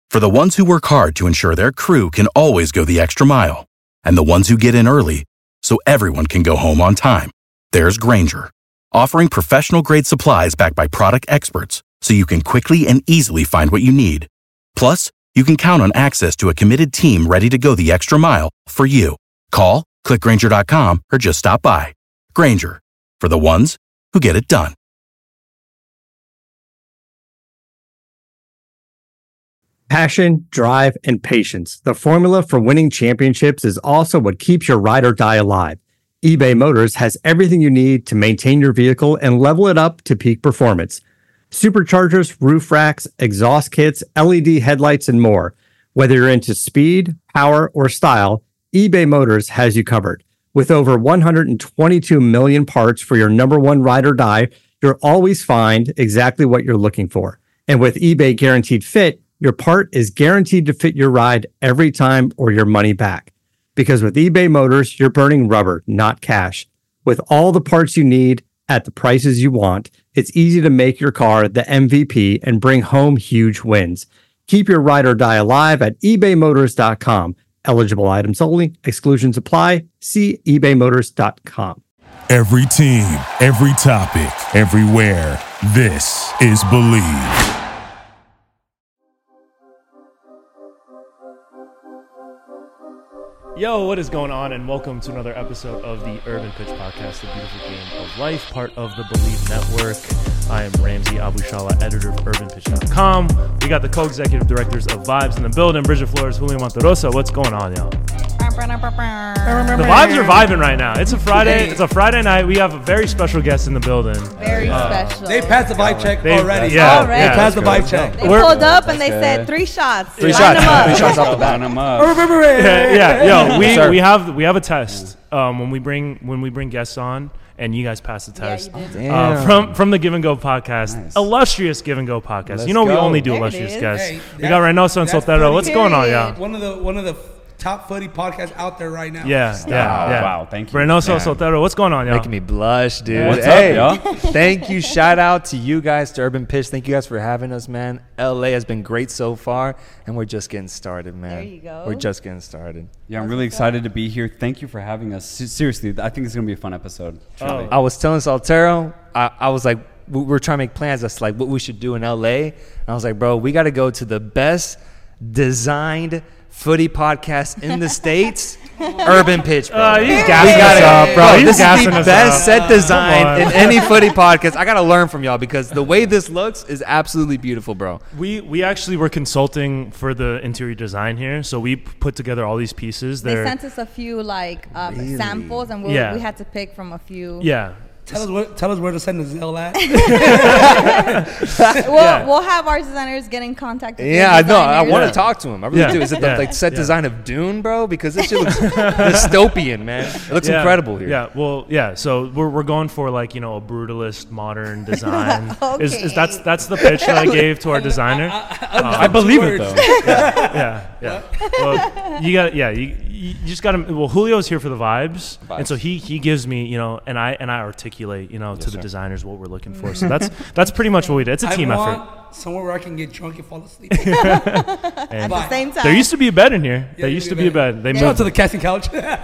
For the ones who work hard to ensure their crew can always go the extra mile, and the ones who get in early so everyone can go home on time, there's Grainger, offering professional-grade supplies backed by product experts so you can quickly and easily find what you need. Plus, you can count on access to a committed team ready to go the extra mile for you. Call, click Grainger.com, or just stop by. Grainger, for the ones who get it done. Passion, drive, and patience. The formula for winning championships is also what keeps your ride or die alive. eBay Motors has everything you need to maintain your vehicle and level it up to peak performance. Superchargers, roof racks, exhaust kits, LED headlights, and more. Whether you're into speed, power, or style, eBay Motors has you covered. With over 122 million parts for your number one ride or die, you'll always find exactly what you're looking for. And with eBay Guaranteed Fit, your part is guaranteed to fit your ride every time or your money back. Because with eBay Motors, you're burning rubber, not cash. With all the parts you need at the prices you want, it's easy to make your car the MVP and bring home huge wins. Keep your ride or die alive at ebaymotors.com. Eligible items only. Exclusions apply. See ebaymotors.com. Every team, every topic, everywhere. This is Believe. Yo, what is going on? And welcome to another episode of the Urban Pitch Podcast, the beautiful game of life, part of the Believe Network. I am Ramsey Abushala, editor of UrbanPitch.com. We got the co-executive directors of Vibes in the building, Bridget Flores, Julio Monterosa. What's going on, y'all? The vibes are vibing right now. It's a Friday. It's a Friday night. We have a very special guest in the building. Very special. They passed the vibe check already. Yeah, already. They passed the vibe check. They pulled up and they said 3 shots. 3 Line them up. 3 shots off the bat. Line them up. Yo, we have a test when we bring guests on, and you guys pass the test. From the Give and Go podcast, Nice. Illustrious Give and Go podcast. Let's we go. only do There it illustrious is. guests. Hey, We got Reynoso and that's Soltero. What's pretty going on, period. yeah? One of the top footy podcasts out there right now. Yeah. Wow, thank you. Reynoso, Man. Soltero, what's going on, y'all? Making me blush, dude. What's hey, up, y'all? Thank you. Shout out to you guys, to Urban Pitch. Thank you guys for having us, man. LA has been great so far, and we're just getting started, man. There you go. We're just getting started. Yeah, I'm really excited to be here. Thank you for having us. Seriously, I think it's going to be a fun episode. Truly. I was telling Soltero, I was like, we're trying to make plans. That's like what we should do in LA. And I was like, bro, we got to go to the best designed footy podcast in the States, Urban Pitch, bro. He's gassing us up, bro. This is gassing the us best up. set design Come on. in any footy podcast. I got to learn from y'all because the way this looks is absolutely beautiful, bro. We actually were consulting for the interior design here, so we put together all these pieces. They sent us a few samples, and we had to pick from a few. Yeah. Tell us where to send the Zelle at. We'll have our designers get in contact with Yeah, I know. I want to Yeah. talk to him. I really do. Is it the set design of Dune, bro? Because this shit looks dystopian, man. It looks incredible here. Yeah, well, yeah. So we're going for like a brutalist modern design. Is that's the pitch that I gave to our designer. I believe it, though. Yeah. Well, you just got to. Well, Julio's here for the vibes, and so he gives me and I articulate to the designers what we're looking for. So that's pretty much what we did. It's a team effort. Somewhere where I can get drunk and fall asleep. At the same time. There used to be a bed in here. Yeah, There used to be a bed. They Shout out moved to the casting couch.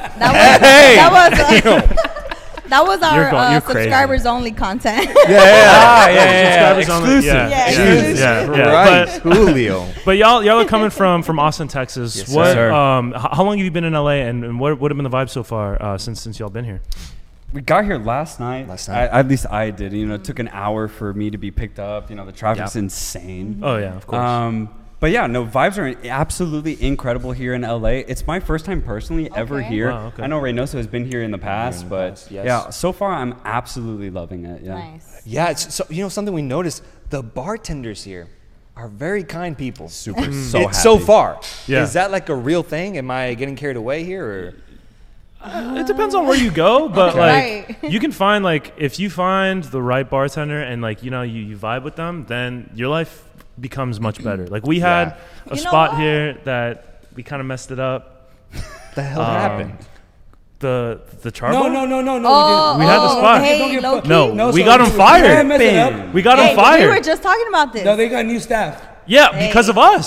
That was our You're crazy. subscribers only content. Subscribers only. Exclusive. Yeah. Right. Julio. But y'all are coming from Austin, Texas. Yes, What? sir. How long have you been in LA, and what have been the vibes so far since y'all been here? We got here last night. At least I did. It took an hour for me to be picked up. The traffic's insane. Oh yeah, of course. But yeah, no, vibes are absolutely incredible here in LA. It's my first time personally ever here. Wow, okay. I know Reynoso has been here in the past, but yeah, so far I'm absolutely loving it. Yeah. Nice. Yeah, it's something we noticed. The bartenders here are very kind people. Super, So far. Yeah. Is that like a real thing? Am I getting carried away here? Or? It depends on where you go, but Okay. you can find if you find the right bartender and you vibe with them, then your life becomes much better. Like we had a spot here that we kind of messed it up. The hell happened? The charcoal? No. Oh, We had the spot. Hey, low-key. No, we got him fired. We got him We fired. were just talking about this. No, they got new staff. Yeah, because of us.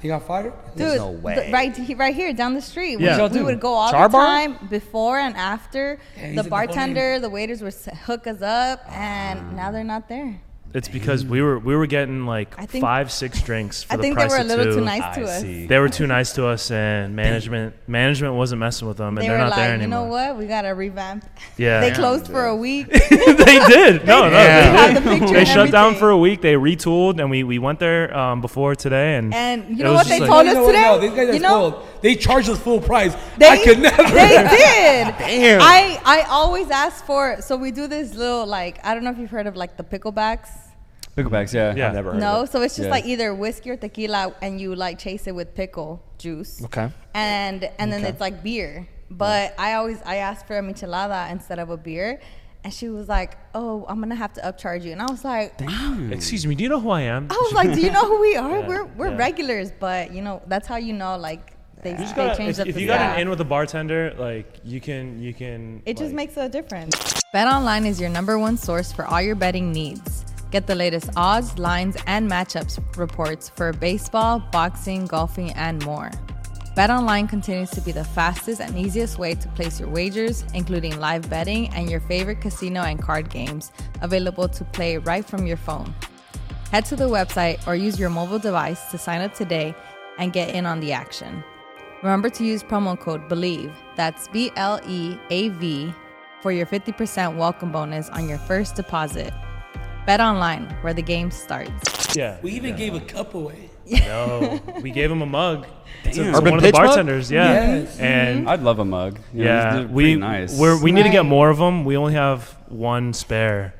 He got fired? Dude, no way. Right here down the street. Yeah. We would go all Char the bar? time before and after. he's The in the bartender, the waiters would hook us up, and now they're not there. It's because we were getting like I think- 5-6 drinks for I the think they price were a of little two. too nice to us. see. They were too nice to us, and management wasn't messing with them, and They they're were not like, there you anymore. know what? We got to revamp. Yeah. They closed for a week. They did. No, They they had did. the picture They and shut down everything. for a week. They retooled, and we went there before today, and And you it know was what just they like- told You us know what? today? No, these guys are You know? spoiled. They charged us full price. They, I could never. They did. Damn. I always ask for, so we do this little, like, I don't know if you've heard of like the picklebacks. Picklebacks, yeah. Yeah. I've never heard No, of it. so it's just Yeah. like either whiskey or tequila, and you like chase it with pickle juice. Okay. And then it's like beer. But I asked for a michelada instead of a beer, and she was like, "Oh, I'm gonna have to upcharge you." And I was like, excuse me, do you know who I am? I was like, "Do you know who we are? Yeah, We're yeah. regulars." But you know, that's how you know, like they changed up if the you got staff. an in with a bartender, like you can. It just like- makes a difference. BetOnline is your #1 source for all your betting needs. Get the latest odds, lines, and matchups reports for baseball, boxing, golfing, and more. BetOnline continues to be the fastest and easiest way to place your wagers, including live betting and your favorite casino and card games, available to play right from your phone. Head to the website or use your mobile device to sign up today and get in on the action. Remember to use promo code BELIEVE, that's BLEAV, for your 50% welcome bonus on your first deposit. Bet online, where the game starts. Yeah. We even gave a cup away. No, we gave him a mug. To Urban one of the Pitch mug? bartenders, yeah. Yes. And I'd love a mug. You know, yeah, they're pretty nice. we need to get Right. more of them. We only have one spare.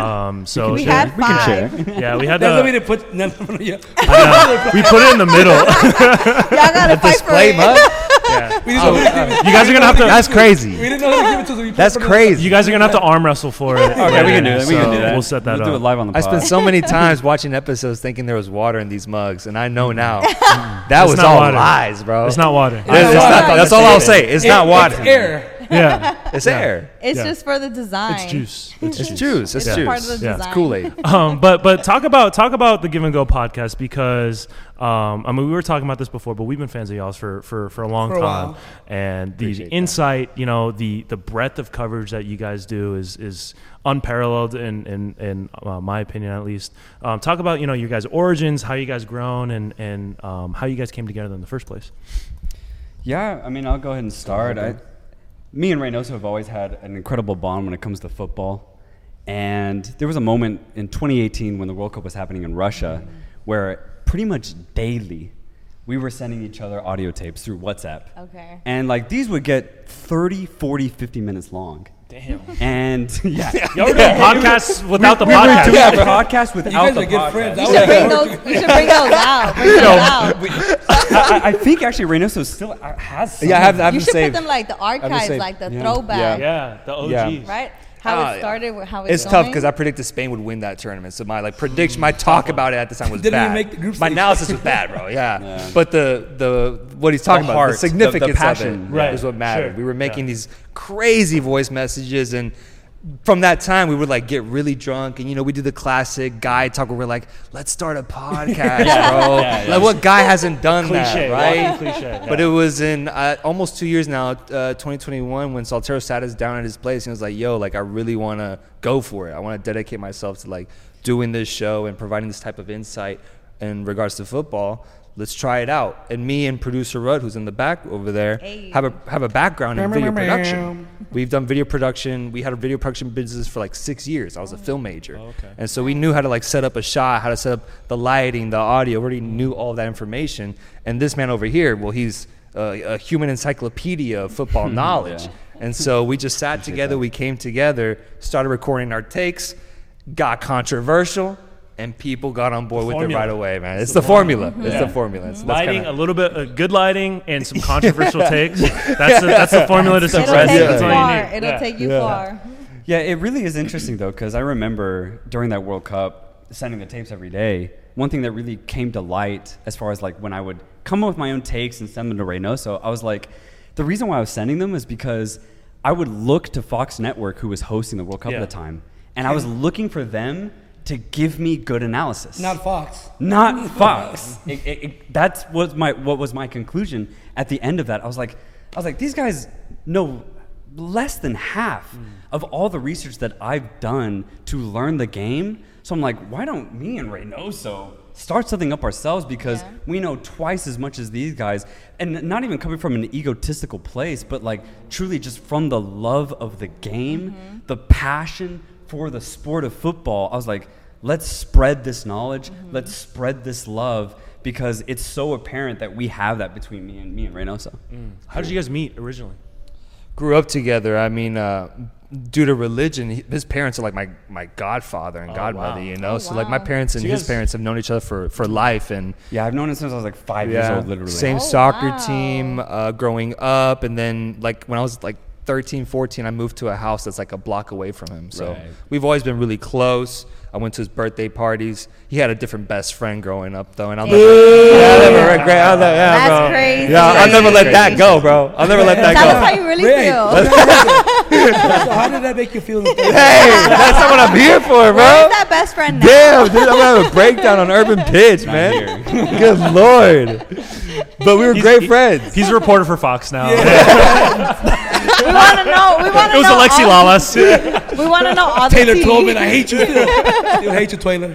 So We yeah, had we can share. 5. yeah, we had That's why we the didn't put none of you. we put it in the middle. Y'all gotta fight for Display it. mug? Yeah. We didn't You guys are gonna have to. That's crazy. We didn't know how to give it to us. so we That's put it in crazy. You guys are gonna have to arm wrestle for it. Okay, we can do that. We can do So that. We'll set that We'll up. do it live on the I pod. spent so many times watching episodes thinking there was water in these mugs, and I know now that was not all water. lies, bro. It's not water. It's not- that's all I'll say. It's not water. It's air. Yeah. It's air. It's Yeah. just for the design. It's juice. It's juice. It's It's juice. part of the Yeah. design. It's Kool-Aid. But talk about the Give and Go podcast, because I mean, we were talking about this before, but we've been fans of y'all's for a long For a time, while. and the Appreciate that. insight, you know, the breadth of coverage that you guys do is unparalleled in my opinion, at least. Talk about, you know, your guys' origins, how you guys grown, and how you guys came together in the first place. Yeah, I mean, I'll go ahead and start. Me and Reynoso have always had an incredible bond when it comes to football. And there was a moment in 2018 when the World Cup was happening in Russia where pretty much daily we were sending each other audio tapes through WhatsApp. Okay. And like these would get 30, 40, 50 minutes long. Damn. And yeah. Y'all were doing podcasts without the We were podcast. doing a podcast without You guys the are good podcast. friends. You should bring those. You should bring those out. Bring those out. I think actually Reynoso still has some. Yeah, I have them You should saved. put them like the archives, saved. like the Yeah. throwback, Yeah, the OGs. Yeah. right? How Ah, it started, how It's it's tough going. because I predicted Spain would win that tournament. So my prediction, my talk about it at the time was Didn't bad. even make the group My stage. analysis was bad, bro. Yeah. Yeah. But the what he's talking The about, heart, the significance the passion. of it, Right. is what mattered. Sure. We were making Yeah. these crazy voice messages, and from that time we would like get really drunk, and you know we do the classic guy talk where we're like, let's start a podcast, bro. Like what guy hasn't done Cliche, that, right? walking cliche. But yeah. it was in almost 2 years now, 2021, when Saltero sat us down at his place and was like, yo, like I really want to go for it. I want to dedicate myself to like doing this show and providing this type of insight in regards to football. Let's try it out. And me and producer Rudd, who's in the back over there, Hey. have a background in video production. We've done video production. We had a video production business for like 6 years. I was a film major. okay. And so we knew how to like set up a shot, how to set up the lighting, the audio. We already knew all that information. And this man over here, well, he's a human encyclopedia of football knowledge. Yeah. And so we just sat together, we came together, started recording our takes, got controversial, and people got on board with it formula. right away, man. It's the formula. It's Yeah. the formula. It's, that's Lighting, kinda- a little bit of good lighting, and some controversial takes. That's the formula to It'll success. take you That's all far. you need. It'll Yeah. take you far. Yeah, it really is interesting though, because I remember during that World Cup, sending the tapes every day. One thing that really came to light, as far as like when I would come up with my own takes and send them to Reynoso, I was like, the reason why I was sending them is because I would look to Fox Network, who was hosting the World Cup Yeah. at the time, and I was looking for them to give me good analysis. Not Fox. Not Fox. What was my conclusion at the end of that. I was like, these guys know less than half of all the research that I've done to learn the game. So I'm like, why don't me and Reynoso start something up ourselves, because we know twice as much as these guys, and not even coming from an egotistical place, but like truly just from the love of the game, the passion for the sport of football. I was like, let's spread this knowledge, let's spread this love, because it's so apparent that we have that between me and Reynoso. How did you guys meet originally? Grew up together. I mean, due to religion, his parents are like my godfather and godmother, you know? So like my parents and his parents have known each other for life. And yeah, I've known him since I was like 5 years old, literally. Same soccer team growing up. And then like when I was like 13, 14, I moved to a house that's like a block away from him. So we've always been really close. I went to his birthday parties. He had a different best friend growing up, though, and I'll never regret. That's crazy. Yeah, I'll never let that go, bro. I'll never let that Tell go. us how you really feel. So how did that make you feel? Hey, that's not what I'm here for, bro. Where's that best friend now? Damn, dude, I'm gonna have a breakdown on Urban Pitch, man. Good lord. But we were great friends. He's a reporter for Fox now. We want to know. It was Alexi Lalas. We want to know all Taylor the tea. Tolman, I hate you. I hate you, Taylor.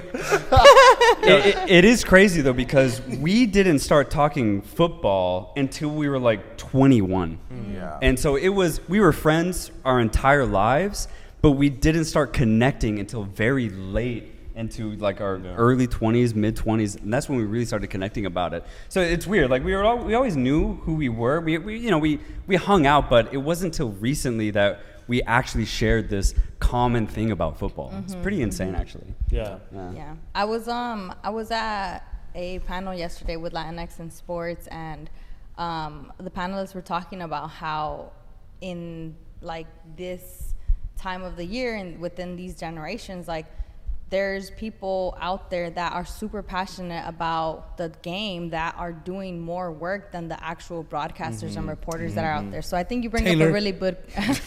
It is crazy though, because we didn't start talking football until we were like 21. And so we were friends our entire lives, but we didn't start connecting until very late into like our early 20s, mid 20s, and that's when we really started connecting about it. So it's weird. Like we always knew who we were. We hung out, but it wasn't until recently that we actually shared this common thing about football. It's pretty insane, actually. Yeah. I was at a panel yesterday with Latinx in sports, and the panelists were talking about how in like this time of the year and within these generations, like there's people out there that are super passionate about the game that are doing more work than the actual broadcasters and reporters that are out there. So I think you bring up a really good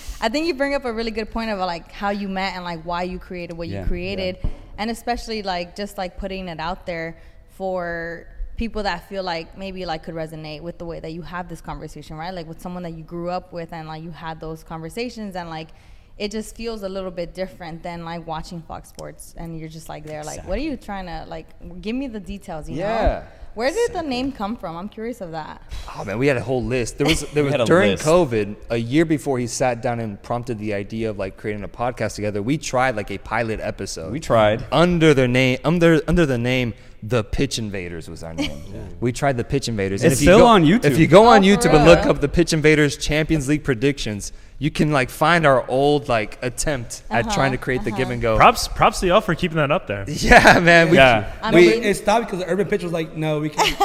point of like how you met and like why you created what you created, and especially like just like putting it out there for people that feel like maybe like could resonate with the way that you have this conversation, right? Like with someone that you grew up with and like you had those conversations, and like it just feels a little bit different than like watching Fox Sports and you're just like there, like, what are you trying to, like, give me the details, you know? Where did the name come from? I'm curious of that. Oh man, we had a whole list. There was during COVID, a year before he sat down and prompted the idea of like creating a podcast together, we tried like a pilot episode. We tried under the name The Pitch Invaders was our name. We tried The Pitch Invaders. It's still on YouTube. If you go on YouTube and look up The Pitch Invaders Champions League predictions, you can like find our old like attempt at trying to create the give and go. Props to y'all for keeping that up there. Yeah, man. It stopped because the Urban Pitch was like, no, we can't.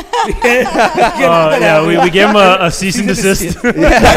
We gave him a cease and desist. They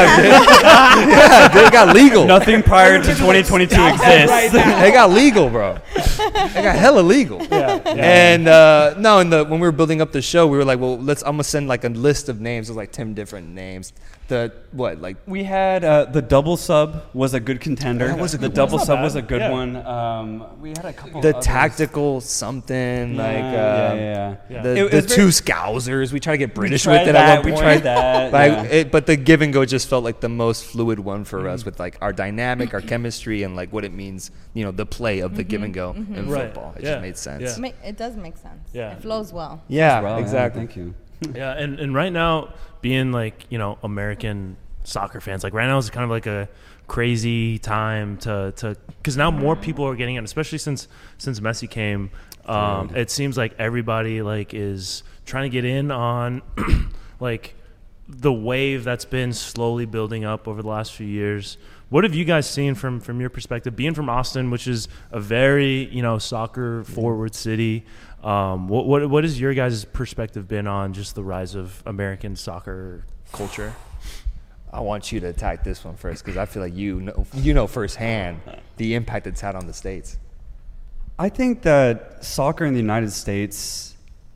got legal. Nothing prior to 2022 exists. They got legal, bro. They got hella legal. And when we were building up the show, we were like, well, I'm gonna send like a list of names. There's like 10 different names. We had the double sub was a good contender. The double sub was a good one. We had a couple. The others. Tactical something The two Scousers. We tried to get British with it at one point. We tried that. But the give and go just felt like the most fluid one for us, with like our dynamic, our chemistry, and like what it means. The play of the give and go in football. It just made sense. It does make sense. Yeah. It flows well. Yeah, exactly. Thank you. Yeah, and right now, being like, American soccer fans, like right now is kind of like a crazy time to because now more people are getting in, especially since Messi came. It seems like everybody like is trying to get in on like the wave that's been slowly building up over the last few years. What have you guys seen from your perspective, being from Austin, which is a very soccer forward city? What has your guys' perspective been on just the rise of American soccer culture? I want you to attack this one first, because I feel like you know firsthand the impact it's had on the States. I think that soccer in the United States.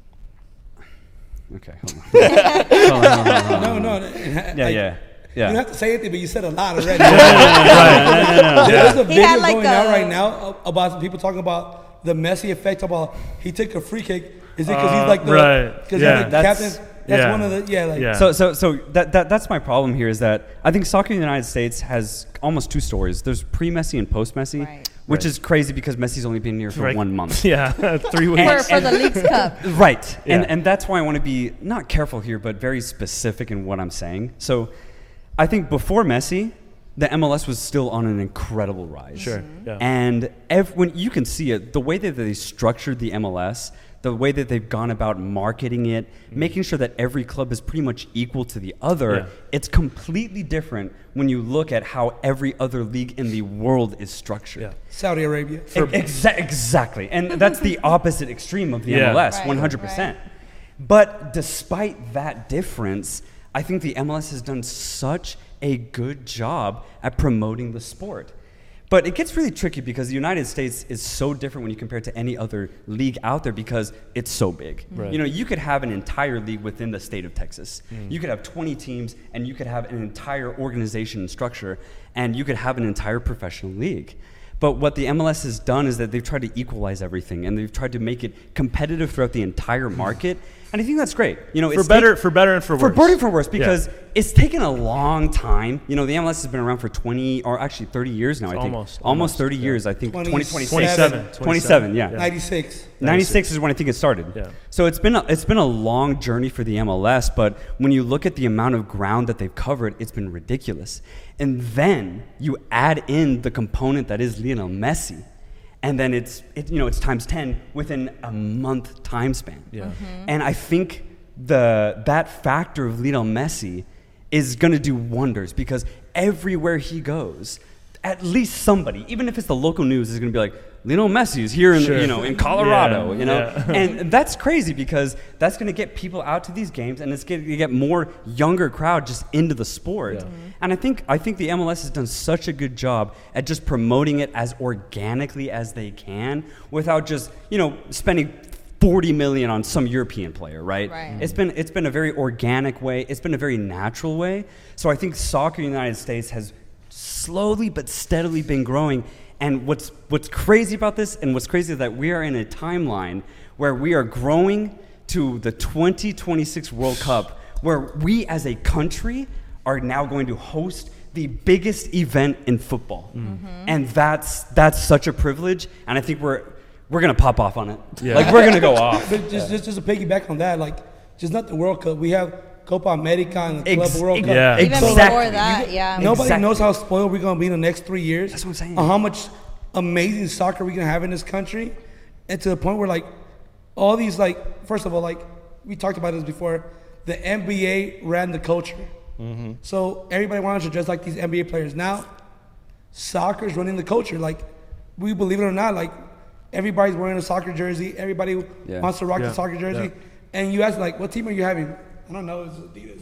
Okay, hold on. No. Yeah. You don't have to say anything, but you said a lot already. No. There's a video going out right now about people talking about the Messi effect about he took a free kick. Is it because he's like the right. because Yeah. he's the captain? That's one of the So that's my problem here is that I think soccer in the United States has almost two stories. There's pre-Messi and post-Messi, which is crazy because Messi's only been here for 1 month. Yeah, 3 weeks. For the Leagues Cup. Right. Yeah. And that's why I want to be not careful here, but very specific in what I'm saying. So I think before Messi, the MLS was still on an incredible rise. Sure. Yeah. And when you can see it, the way that they structured the MLS, the way that they've gone about marketing it, making sure that every club is pretty much equal to the other, it's completely different when you look at how every other league in the world is structured. Yeah. Saudi Arabia. Exactly. And that's the opposite extreme of the MLS, 100%. But despite that difference, I think the MLS has done such a good job at promoting the sport. But it gets really tricky because the United States is so different when you compare it to any other league out there because it's so big. Right. You know, you could have an entire league within the state of Texas. You could have 20 teams and you could have an entire organization and structure and you could have an entire professional league. But what the MLS has done is that they've tried to equalize everything and they've tried to make it competitive throughout the entire market. And I think that's great. You know, for better and for worse. For better and for worse, because it's taken a long time. You know, the MLS has been around for 20 or actually 30 years now. I think almost 30 years. I think 27. Yeah. 96. 96 is when I think it started. Yeah. So it's been a long journey for the MLS. But when you look at the amount of ground that they've covered, it's been ridiculous. And then you add in the component that is Lionel Messi. And then it's times 10 within a month time span. Yeah. And I think that factor of Lionel Messi is going to do wonders because everywhere he goes, at least somebody, even if it's the local news, is going to be like, Lionel Messi is here in Colorado, and that's crazy because that's going to get people out to these games and it's going to get more younger crowd just into the sport. Yeah. And I think the MLS has done such a good job at just promoting it as organically as they can without just, spending 40 million on some European player, right? It's been a very organic way. It's been a very natural way. So I think soccer in the United States has slowly but steadily been growing. And what's crazy about this, and what's crazy is that we are in a timeline where we are growing to the 2026 World Cup, where we as a country are now going to host the biggest event in football. And that's such a privilege, and I think we're gonna pop off on it. Yeah. Like we're gonna go off. But just to piggyback on that, like just not the World Cup. We have Copa America and the Club World Cup. Yeah. Even before that, Nobody knows how spoiled we're gonna be in the next 3 years. That's what I'm saying. Or how much amazing soccer we're gonna have in this country, and to the point where like all these first of all, like we talked about this before, the NBA ran the culture. So everybody wanted to dress like these NBA players. Now, soccer's running the culture. Like we believe it or not, like everybody's wearing a soccer jersey. Everybody wants to rock the soccer jersey. And you ask like, what team are you having? I don't know, it's Adidas.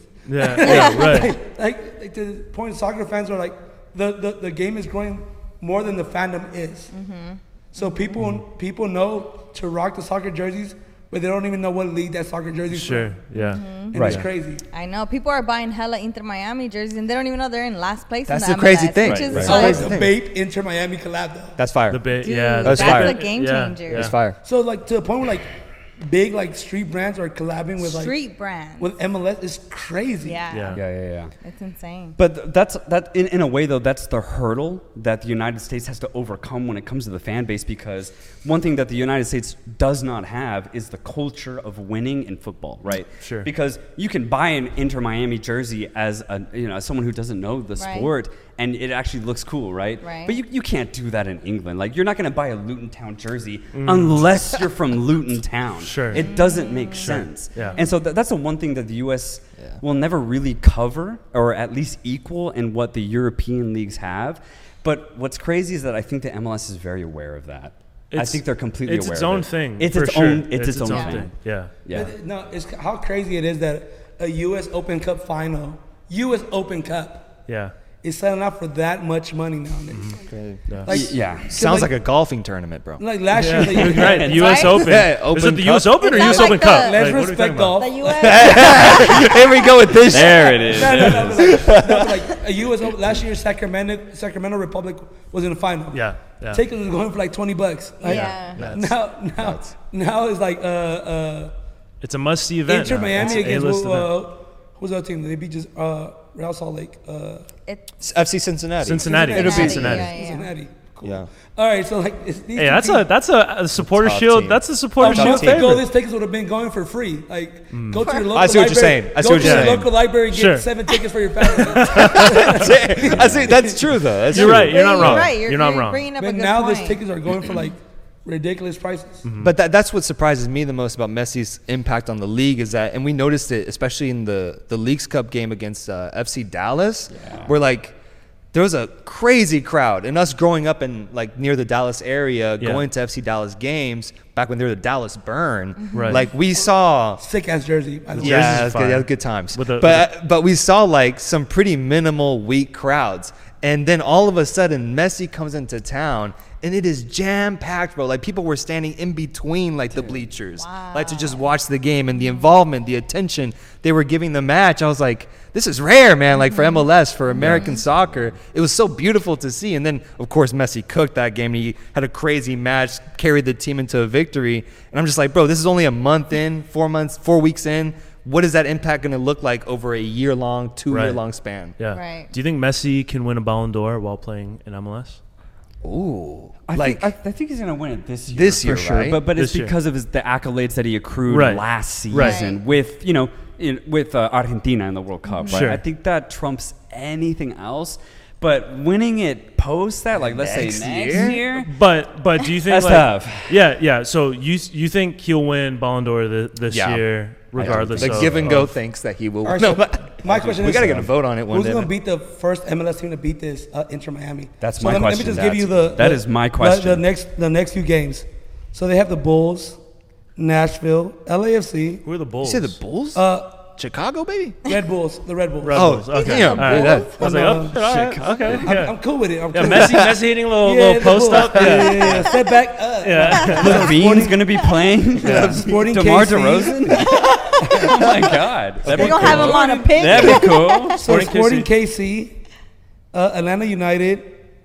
Right. like to the point, soccer fans are like, the game is growing more than the fandom is. So people know to rock the soccer jerseys, but they don't even know what league that soccer jersey's from. And it's crazy. I know. People are buying hella Inter Miami jerseys, and they don't even know they're in last place That's in the the crazy MLS, thing. which is It's always the Bape Inter Miami collab though. That's fire. The bait, Dude, that's that's fire. a game changer. That's fire. So like to the point where like big like street brands are collabing with like Street brand. with MLS is crazy. Yeah. It's insane. But that in a way though, that's the hurdle that the United States has to overcome when it comes to the fan base, because one thing that the United States does not have is the culture of winning in football, right? Sure. Because you can buy an Inter Miami jersey as someone who doesn't know the sport, and it actually looks cool, right? But you can't do that in England. Like you're not going to buy a Luton Town jersey unless you're from Luton Town. Sure. It doesn't make sense. Yeah. And so that's the one thing that the U.S. will never really cover, or at least equal in what the European leagues have. But what's crazy is that I think the MLS is very aware of that. I think they're completely aware of it. It's its own thing. It's its own thing. Yeah. But, no, it's how crazy it is that a U.S. Open Cup final, U.S. Open Cup, is selling out for that much money nowadays. Like, Yeah. Sounds like- like a golfing tournament, bro. Like last year, Right, the U.S. Right? Open. Yeah, Is Open it the Cup. U.S. Open or It's U.S. not Open like Cup? the- let's Like, what are we respect talking about? golf. The U.S. Here we go with this. There it is. No, but like a U.S. Open, last year, Sacramento Republic was in the final. Yeah. Tickets was going for like $20. Like, Yeah. Now it's like It's a must-see event. Inter now. Miami It's against A-list event. who's the other team? They beat just Real Salt Lake. It's FC Cincinnati. Cincinnati. It'll be Cincinnati, Cincinnati. yeah. Cincinnati. Cool. Yeah. All right, so like it's these Hey, two that's teams. a supporter Top shield. team. That's a supporter A Top shield month team. ago, favorite. these tickets would have been going for free. Like, go to your local I see what you're library. saying. I see Go what to you're your saying. local library and get Sure. 7 tickets for your family. I see. That's true, though. That's You're true. right. You're not wrong. Right. You're not wrong. Bringing up a But good now point. these tickets are going for like ridiculous prices. But that's what surprises me the most about Messi's impact on the league is that, and we noticed it especially in the Leagues Cup game against FC Dallas, where like there was a crazy crowd, and us growing up in like near the Dallas area, going to FC Dallas games back when they were the Dallas Burn, Right. like we saw. Sick ass jersey. By the way. Yeah, it was fire. good times. With the- but we saw like some pretty minimal weak crowds, and then all of a sudden Messi comes into town. And it is jam-packed, bro. Like, people were standing in between, like, the bleachers. Like, to just watch the game. And the involvement, the attention they were giving the match. I was like, this is rare, man. Like, for MLS, for American soccer. It was so beautiful to see. And then, of course, Messi cooked that game. He had a crazy match, carried the team into a victory. And I'm just like, bro, this is only a month in, 4 weeks in. What is that impact going to look like over a year-long, 2-year-long span? Yeah. Right. Do you think Messi can win a Ballon d'Or while playing in MLS? Ooh. I think he's gonna win it this year. This year, for sure. right? But it's This year. because of the accolades that he accrued Right. last season Right. with with Argentina in the World Cup. Right? Sure. I think that trumps anything else. But winning it post that, like let's Next say next year? year, But do you think That's like, tough. Yeah. So you think he'll win Ballon d'Or this Yeah. year, regardless The of Give and Go of- thinks that he will. All right, No, so my question we is, got to get a vote on it one who's day. going to beat the first MLS team to beat this Inter Miami? That's So my let question. me just give you That is my question. The next few games. So they have the Bulls, Nashville, LAFC, Who are the You Bulls? say the Bulls? Chicago, baby? Red Bulls, the Red Bulls. Red Oh, Bulls. Okay. yeah, All right. that- I was like, oh, all right. Okay. Yeah. I'm cool with it. I'm Yeah, cool Messi hitting a little the post Bulls. up. Yeah. Step back. Levine's gonna be playing. Sporting DeMar KC. DeRozan. Oh my God, that'd We're be going to have him on a pick. That'd be cool. So Sporting Sporting KC, Atlanta United,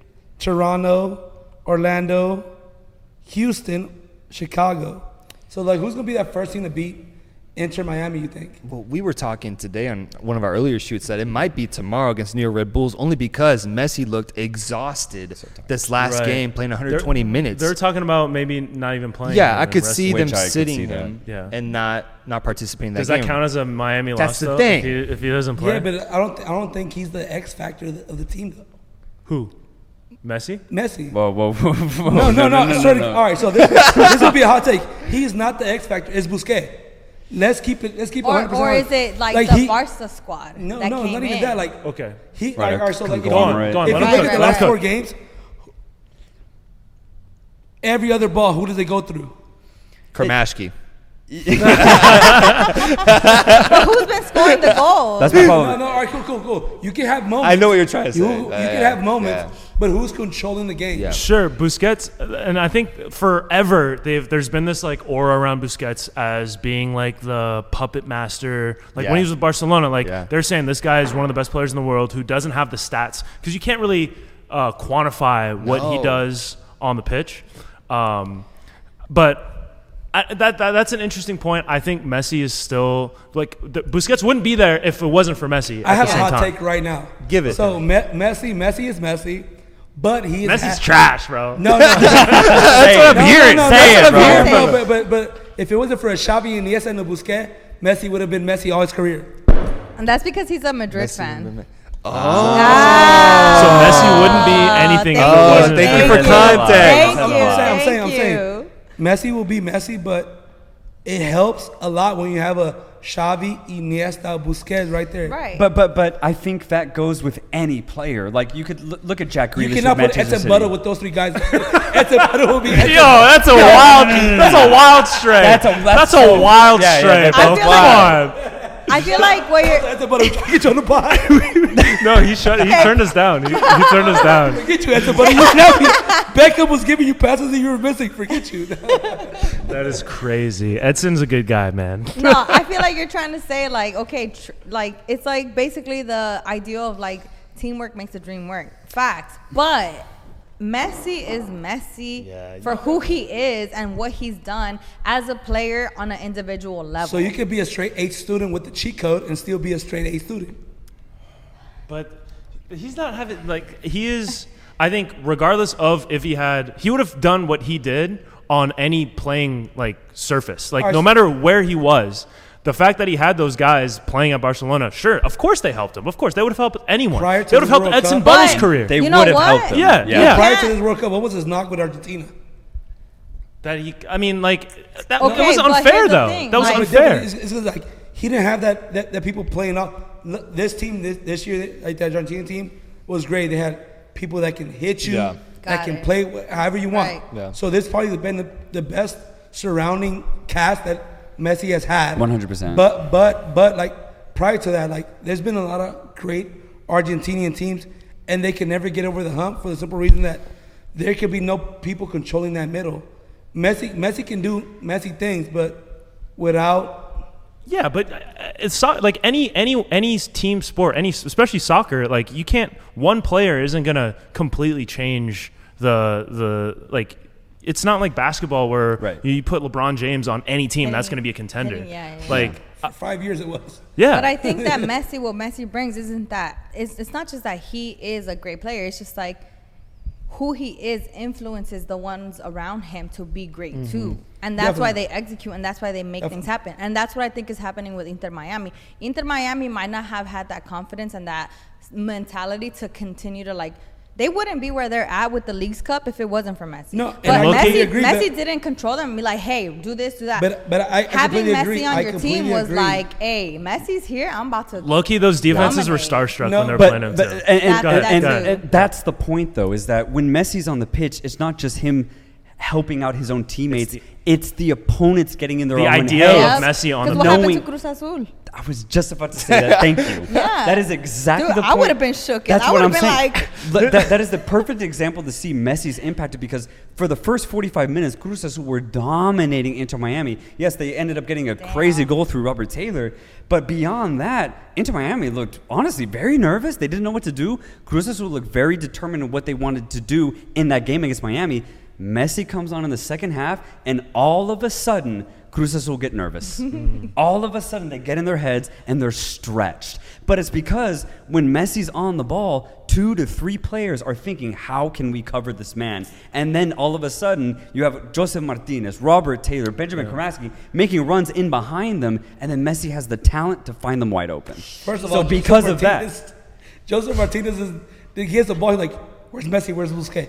Toronto, Orlando, Houston, Chicago. So like, who's gonna be that first team to beat Inter Miami? You think? Well, we were talking today on one of our earlier shoots that it might be tomorrow against New York Red Bulls only because Messi looked exhausted this last Right. game, playing 120 minutes. They're talking about maybe not even playing. Yeah, I and could resting. see them Which I could sitting see that. him Yeah. and not participating in that Does game. that count as a Miami That's loss? the though, thing. If he doesn't play. Yeah, but I don't think he's the X factor of the team though. Who? Messi? Messi. Whoa. No. All right, so this will be a hot take. He's not the X factor. It's Busquets. Let's keep it 100%. Or is it like the he- Barca squad? No, that not came even in? that. Like Okay. he. Right, all right, so like if you, Go on. if Let you him look cook. at the Let last him 4 cook. games, every other ball, who does they go through? Kermashki. But who's been scoring the goals? That's my No, problem. all right, cool. You can have moments. I know what you're trying to You, say. you can have moments, but who's controlling the game? Yeah. Sure, Busquets, and I think forever there's been this like aura around Busquets as being like the puppet master. Like when Yeah. he was with Barcelona, like Yeah. they're saying this guy is one of the best players in the world who doesn't have the stats because you can't really quantify what he No. does on the pitch. But that's an interesting point. I think Messi is still like Busquets wouldn't be there if it wasn't for Messi. I at have the a same hot time. take right now. Give it. So Messi is Messi, but he is Messi's trash, bro. No. That's what I'm hearing. Say it, That's what bro. I'm hearing. No, but if it wasn't for a Xavi, Iniesta, and a Busquets, Messi would have been Messi all his career. And that's because he's a Madrid fan. So Messi wouldn't be anything if it Thank wasn't. thank you for for context. Thank I'm you. saying. Messi will be Messi, but it helps a lot when you have a Xavi, Iniesta, Busquets right there. Right. But I think that goes with any player. Like you could look at Jack Grealish You with cannot put Manchester Etienne City. Butter with those 3 guys. Etienne Butter will be Yo, that's a wild stray. That's a wild yeah, stray, that's bro. I feel Come like- on. I feel like what you're. That's about to get you on the pod. No, he turned us down. He turned us down. Forget you, Edson, buddy. Beckham was giving you passes that you were missing. Forget you. That is crazy. Edson's a good guy, man. No, I feel like you're trying to say like, okay, like it's like basically the idea of like teamwork makes the dream work. Facts, but Messi is Messi for who he is and what he's done as a player on an individual level. So you could be a straight A student with the cheat code and still be a straight A student. But he's not having like he is. I think regardless of if he would have done what he did on any playing like surface. Like no matter where he was. The fact that he had those guys playing at Barcelona, sure, of course they helped him. Of course, they would have helped anyone. They would have helped Edson Buttle's career. They would have helped him. Yeah. Prior to this World Cup, what was his knock with Argentina? That that was Okay, but unfair here's the though. thing, That was like- unfair. It's like he didn't have that people playing off. This team this year, like the Argentina team, was great. They had people that can hit you, that Got can it. play however you want. Right. Yeah. So this probably been the best surrounding cast that Messi has had. 100%. But like prior to that, like there's been a lot of great Argentinian teams, and they can never get over the hump for the simple reason that there could be no people controlling that middle. Messi can do Messi things, but without. Yeah, but it's like any team sport, especially soccer. Like you can't. One player isn't gonna completely change the like. It's not like basketball where you put LeBron James on any team that's going to be a contender. Like for 5 years it was. Yeah. But I think that what Messi brings isn't that. It's not just that he is a great player. It's just like who he is influences the ones around him to be great too. And that's why they execute, and that's why they make things happen. And that's what I think is happening with Inter Miami. Inter Miami might not have had that confidence and that mentality to continue to like. They wouldn't be where they're at with the Leagues Cup if it wasn't for Messi. No, but and I agree, Messi didn't control them and be like, hey, do this, do that. But I having completely Messi agree. on I your completely team was agree. like, hey, Messi's here, I'm about to low-key, those defenses were dominate. starstruck No, when they were But, playing him but too. and that's the point, though, is that when Messi's on the pitch, it's not just him helping out his own teammates. It's the opponents getting in their The own idea heads. of Messi on the what pitch. happened to Cruz Azul? I was just about to say that. Thank you. Yeah. That is exactly Dude, the point. I would have been shook. That's I what would I'm have been saying. like, that is the perfect example to see Messi's impact, because for the first 45 minutes, Cruz Azul were dominating Inter Miami. Yes, they ended up getting a crazy goal through Robert Taylor, but beyond that, Inter Miami looked honestly very nervous. They didn't know what to do. Cruz Azul looked very determined in what they wanted to do in that game against Miami. Messi comes on in the second half, and all of a sudden, Cruz Azul get nervous. All of a sudden, they get in their heads, and they're stretched. But it's because when Messi's on the ball, 2 to 3 players are thinking, how can we cover this man? And then all of a sudden, you have Josef Martinez, Robert Taylor, Benjamin Krasinski making runs in behind them, and then Messi has the talent to find them wide open. First of So all, because of that, Joseph Martinez he has the ball. He's like, "Where's Messi? Where's Busquets?"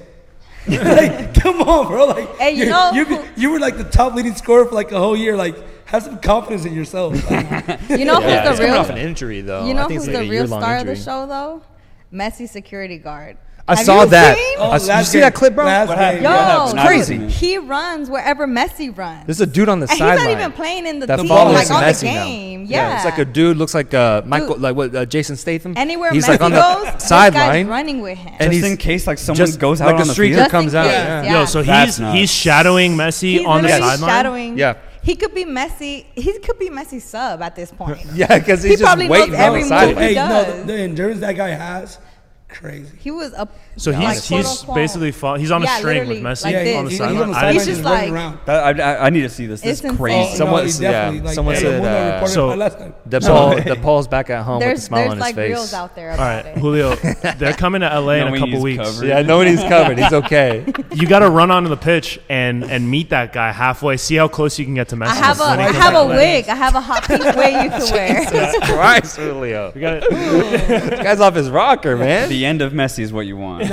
Like, come on, bro. Like, Hey, you were like the top leading scorer for like a whole year. Like, have some confidence in yourself. Like, you know Yeah, who's he's the coming real off an injury though. You know I think who's it's like the a real year-long star of the injury. show though? Messi security guard. I Have saw you that. seen? Did you last see that clip, bro? last What game. happened? Yo, What happened? It's crazy. Dude. He runs wherever Messi runs. There's a dude on the And sideline. he's not even playing in the that team, follows like on Messi the now. game. Yeah. It's like a dude looks like Michael, like what Jason Statham. Anywhere he's Messi like on goes, the this guy's sideline, running with him. and just he's in case like someone just goes like out on a the streaker field. Just comes in out. case, Yeah. yeah. Yo, so That's he's nuts. shadowing Messi He's on the literally sideline. shadowing. Yeah. He could be Messi. He could be Messi's sub at this point. Yeah, because He he's just probably waiting knows on every the move. sideline. He Hey, no, does. the endurance that guy has, crazy. He was up. So like, he's quote-unquote. basically he's on a Yeah, string with literally, Messi like this. on the he's sideline. on the I sideline He's just just running like- around. I need to see this. This It's is crazy. insane. Someone- he definitely, yeah, like, someone said, Mundo reported so my last time. DePaul's back at home with a There's smile on his like face. reels out there All about right, it. Julio, they're coming to LA in a Knowing couple he's weeks. covered. Yeah, knowing he's covered, he's okay. You got to run onto the pitch and meet that guy halfway. See how close you can get to Messi. I have a when he I comes have back. a wig. I have a hot pink wig you can wear. Jesus Christ, Julio. We got This guy's off his rocker, man. The end of Messi is what you want.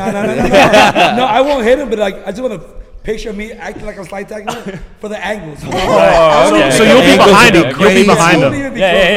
No, I won't hit him, but like I just want to picture me acting like I'm slide tackling him for the angles. So you'll be behind him. You'll be behind him.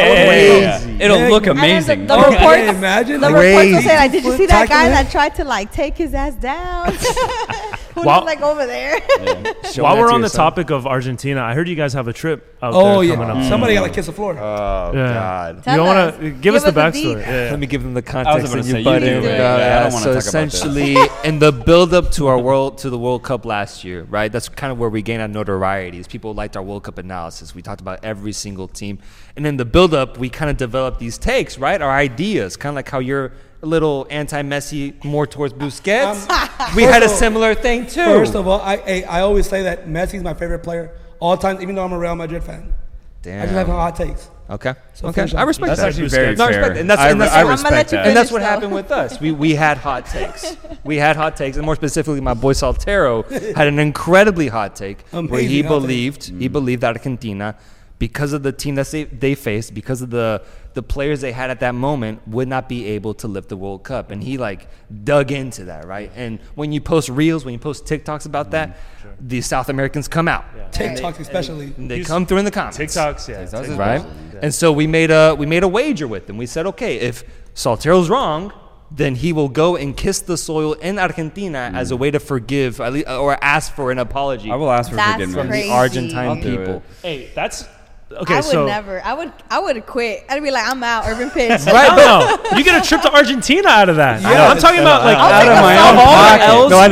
Yeah. It'll look And then amazing. the reports, imagine the like, reports will Crazy. say, like, "Did you see that guy Tackle him? that tried to like take his ass down?" Who lives like over there? While we're on the topic of Argentina, I heard you guys have a trip out there coming up. Somebody got to kiss the floor. Oh, God. You don't want to give us the backstory. Let me give them the context and you you butt do in. it. Yeah, I don't wanna So talk about this. essentially, in the build-up to the World Cup last year, right? That's kind of where we gained our notoriety. Is people liked our World Cup analysis. We talked about every single team, and in the build-up, we kind of developed these takes, right? Our ideas, kind of like how you're a little anti-Messi, more towards Busquets. We had a similar thing too. First of all, I always say that Messi's my favorite player all time, even though I'm a Real Madrid fan. Damn. I just have hot takes. Okay. So Okay. finish I up. respect That's that. actually very No, I fair. respect it. And that's I and that's- I'm gonna respect let you that. And that's finish, what though. happened with us. We had hot takes. We had hot takes, and more specifically, my boy Saltero had an incredibly hot take where he Amazing hot take. believed that Argentina, because of the team that they faced, because of the players they had at that moment, would not be able to lift the World Cup. And he like dug into that, right? And when you post reels, when you post TikToks about that, the South Americans come out. TikToks especially. They come through in the comments. TikToks, yeah. TikToks is Right? Yeah. And so we made a wager with them. We said, okay, if Saltero's wrong, then he will go and kiss the soil in Argentina as a way to forgive or ask for an apology I will ask for That's forgiveness. from crazy. the Argentine I'll do people. it. Hey, that's okay. I would so never. I would quit. I'd be like, I'm out. Urban Pitch. right, no, you get a trip to Argentina out of that. Yeah. I'm talking about like I'll out take of a my solo own pocket. L's. No, I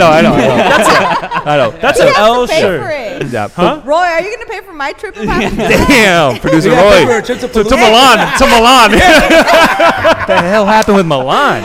know. I know. That's You an have L to pay for shirt. it. Yeah. Huh? Roy, are you gonna pay for my trip? Damn, producer We got paid for Roy. a trip to To Toulouse. Milan. To Milan. What the hell happened with Milan?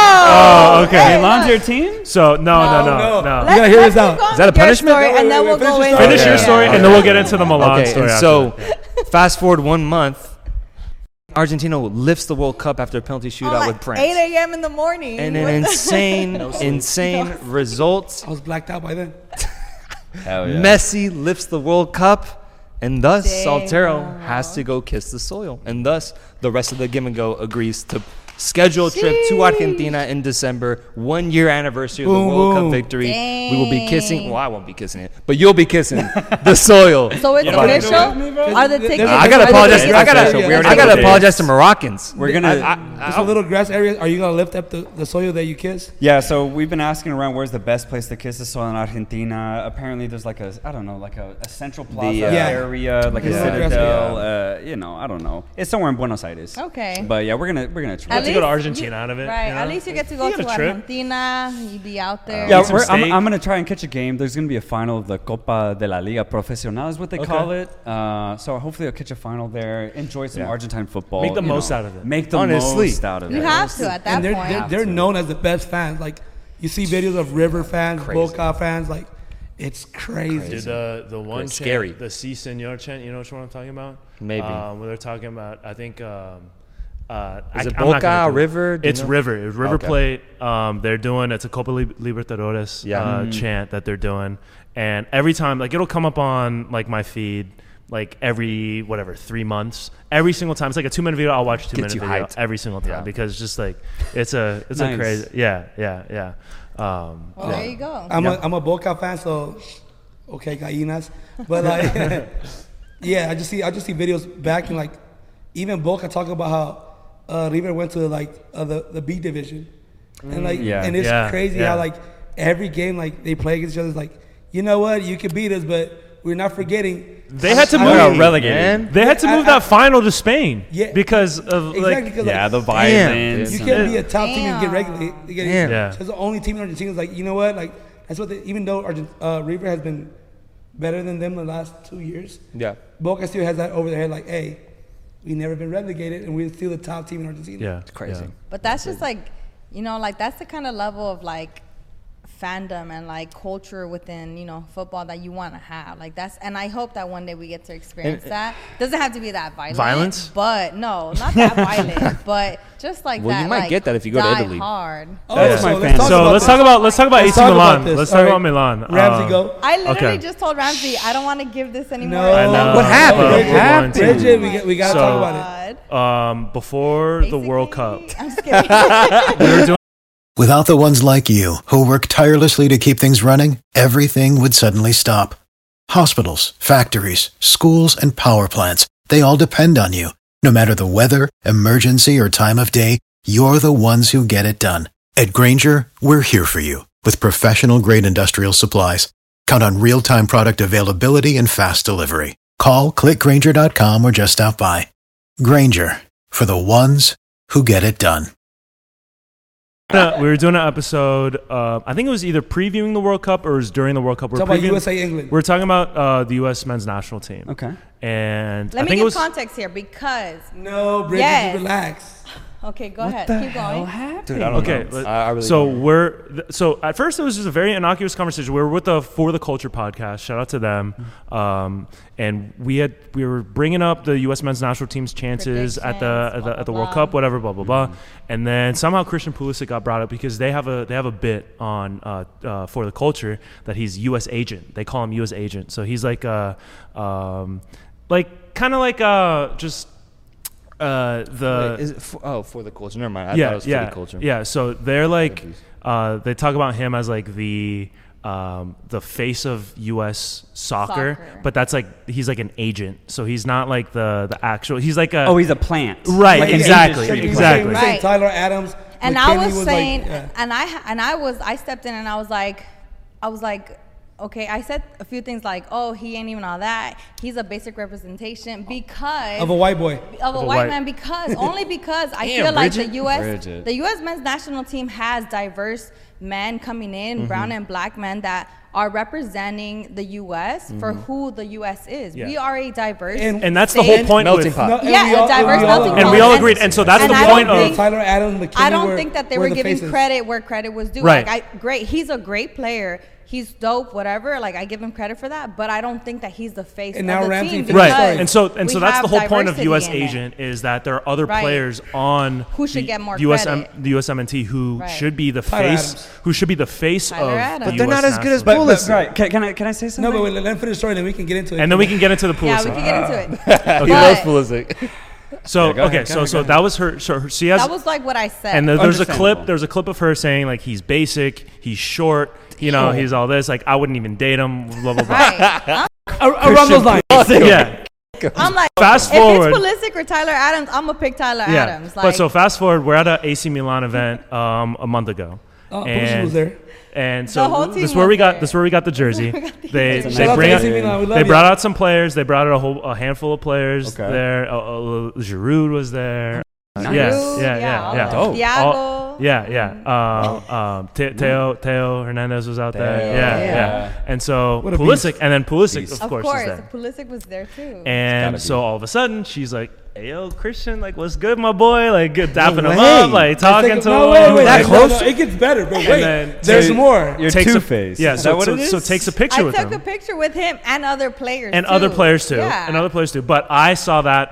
Oh, okay. Milan's your team? So no. You Let's- gotta hear let's this out. keep going Is that a with your punishment? story, and then we'll Finish go your into story. Finish your it. story, and then we'll get into the Milan Okay, story. and after so that. fast forward 1 month, Argentina lifts the World Cup after a penalty shootout Like with Prince. 8 a.m. in the morning. And What an the- insane result. I was blacked out by then. Hell yeah. Messi lifts the World Cup, and thus Damn. Saltero has to go kiss the soil. And thus, the rest of the Give and Go agrees to schedule a trip to Argentina in December, 1 year anniversary of the Boom, World boom. Cup victory. We will be kissing. Dang. Well, I won't be kissing it, but you'll be kissing the soil. So it's Yeah, official? but- Are the There's- tickets? I gotta apologize. It's I gotta. official. We already I gotta have the apologize dates. to Moroccans. We're gonna. There's a little grass area. Are you gonna lift up the soil that you kiss? Yeah, so we've been asking around where's the best place to kiss the soil in Argentina. Apparently, there's like a central plaza Yeah. area, like a Yeah. citadel. I don't know. It's somewhere in Buenos Aires. Okay. But yeah, we're gonna try. At to go to least Argentina you- out of it, Right. you know? At least you get to go You get to a trip. Argentina. You be out there. Yeah, Eat some I'm steak. gonna try and catch a game. There's gonna be a final of the Copa de la Liga Profesional, is what they call it. So hopefully I'll catch a final there. Enjoy some Argentine football. Make the you most know. out of it. Make the Honestly. most out of it. You have to at that And point. they're known as the best fans. Like you see videos of River fans, Boca fans. Like it's crazy. Dude, the one chant, Scary. the Si Senor chant, you know which one I'm talking about? Maybe. Where they're talking about, I think. Is it I'm not Boca, gonna do it. River? Do you It's know? River. It's River Okay. Plate. They're doing, it's a Copa Libertadores chant that they're doing. And every time, like, it'll come up on, like, my feed, like, every, 3 months. Every single time. It's like a 2-minute video. I'll watch a 2-minute you video hyped. every single time because just, like, it's a Nice. crazy, yeah. Well, there you go. I'm a Boca fan, so okay, gallinas. But like, yeah, I just see videos back in like, even Boca talk about how River went to like the B division, and like, Yeah. and it's Yeah, crazy yeah. how like every game like they play against each other. It's like, you know what, you can beat us, but we're not forgetting. They had to I- move. I- relegated. Man. They had to move that final to Spain. Yeah. Because of Exactly, like. because Yeah, like, the violence. you and- can't be a top team and get Damn. relegated. Damn. Yeah. So the only team in Argentina is like, you know what, like that's what they, even though River has been better than them the last 2 years, Yeah. Boca still has that over their head, like, hey, we never been relegated, and we're still the top team in Argentina. Yeah. It's crazy. But that's just like, like that's the kind of level of like fandom and like culture within, football that you want to have. Like that's, and I hope that one day we get to experience that. Doesn't have to be that violent. Violence? But no, not that violent, but just like Well, that. you might like, get that if you go to die Italy. hard. That's my fan. So let's talk about Let's AC talk Milan. about this. Let's All talk right. about Milan. Ramsey, go. I literally Okay. just told Ramsey, I don't want to give this anymore. No. I know. What happened? but What we're happened? going to. Bridget, we got to So- talk about it. Before the World Cup, Basically, I'm just kidding. we were doing Without the ones like you, who work tirelessly to keep things running, everything would suddenly stop. Hospitals, factories, schools, and power plants, they all depend on you. No matter the weather, emergency, or time of day, you're the ones who get it done. At Grainger, we're here for you With professional-grade industrial supplies, count on real-time product availability and fast delivery. Call, click Grainger.com, or just stop by. Grainger, for the ones who get it done. We were doing an episode, I think it was either previewing the World Cup or it was during the World Cup. Talk about USA, England. We're talking about the U.S. men's national team. Okay. And Let I me think give it was context here because. No, Bridget, Yes. relax. Okay, go ahead. Keep going. Dude, I don't Okay, know. I really so don't. so at first it was just a very innocuous conversation. We were with the For the Culture podcast. Shout out to them. And we were bringing up the U.S. men's national team's chances at the World Cup, whatever, blah blah blah. And then somehow Christian Pulisic got brought up because they have a bit on For the Culture that he's U.S. agent. They call him U.S. agent. So he's like just For the Culture. Never mind. I thought it was For the Culture. Yeah. So they're like, they talk about him as like the face of U.S. soccer, but that's like he's like an agent. So he's not like the actual. He's like a. Oh, he's a plant. Right. Like an Exactly. industry Exactly. plant. Right. Tyler Adams. And McKinney I was saying, like, yeah. I stepped in and I was like, okay, I said a few things like, oh, he ain't even all that. He's a basic representation because of a white boy. Of a white man, because only because I feel like the U.S. men's national team has diverse men coming in, brown and black men that are representing the U.S. for who the U.S. is. Yeah. We are a diverse And that's the whole point. Melting pot. a diverse melting pot. And we all agreed. And so that's And the I point don't of. think- Tyler Adams, McKinney I don't think that they were the giving faces. credit where credit was due. Right. Like, great. He's a great player. He's dope, whatever. Like, I give him credit for that, but I don't think that he's the face And of now the Ramsey team. finished Right, Sorry. and so we that's the have whole point of diversity U.S. in it. agent is that there are other Right. players on Who should get more the credit. the USMNT who Right. should be the Tyler face, Adams. who should be the face Tyler of Adams. the But they're US not as good as national team. But right, can I say something? No, but wait, let him finish the story, then we can get into it. And then we can get into the Yeah, Pulisic. we can get into it. He loves Pulisic. So go ahead, go ahead. that was her. So she has. That was like what I said. And there's a Understandable. clip. There's a clip of her saying like he's basic, he's short, he's all this. Like I wouldn't even date him. Blah blah blah. right. around those lines. Yeah. I'm like, Fast forward. if it's Pulisic or Tyler Adams, I'm gonna pick Tyler Adams. Like, But so fast forward, we're at an AC Milan event a month ago. Pulisic was there. And The so whole team this is where was we got there. this is where we got the jersey. They They Shout they out bring to out, AC Milan, we love they you. brought out some players. They brought out a handful of players Okay. there. Giroud was there. Giroud, Yeah. all of them. Thiago. Teo Hernandez was out there. Teo, Yeah. And so What a Pulisic, beast. and then Pulisic, Beast. of course, is there. Pulisic was there too. And gotta so be. all of a sudden, she's like, "Hey, yo, Christian, like, what's good, my boy? Like, good, dapping him way. up, like, talking to No, him." wait, like, no, it gets better, but wait, then- there's so more. You're takes a- Two-Face. Yeah, Is so that what it is? so takes a picture I with took him. a picture with him and other players And too. other players too. Yeah. And other players too. But I saw that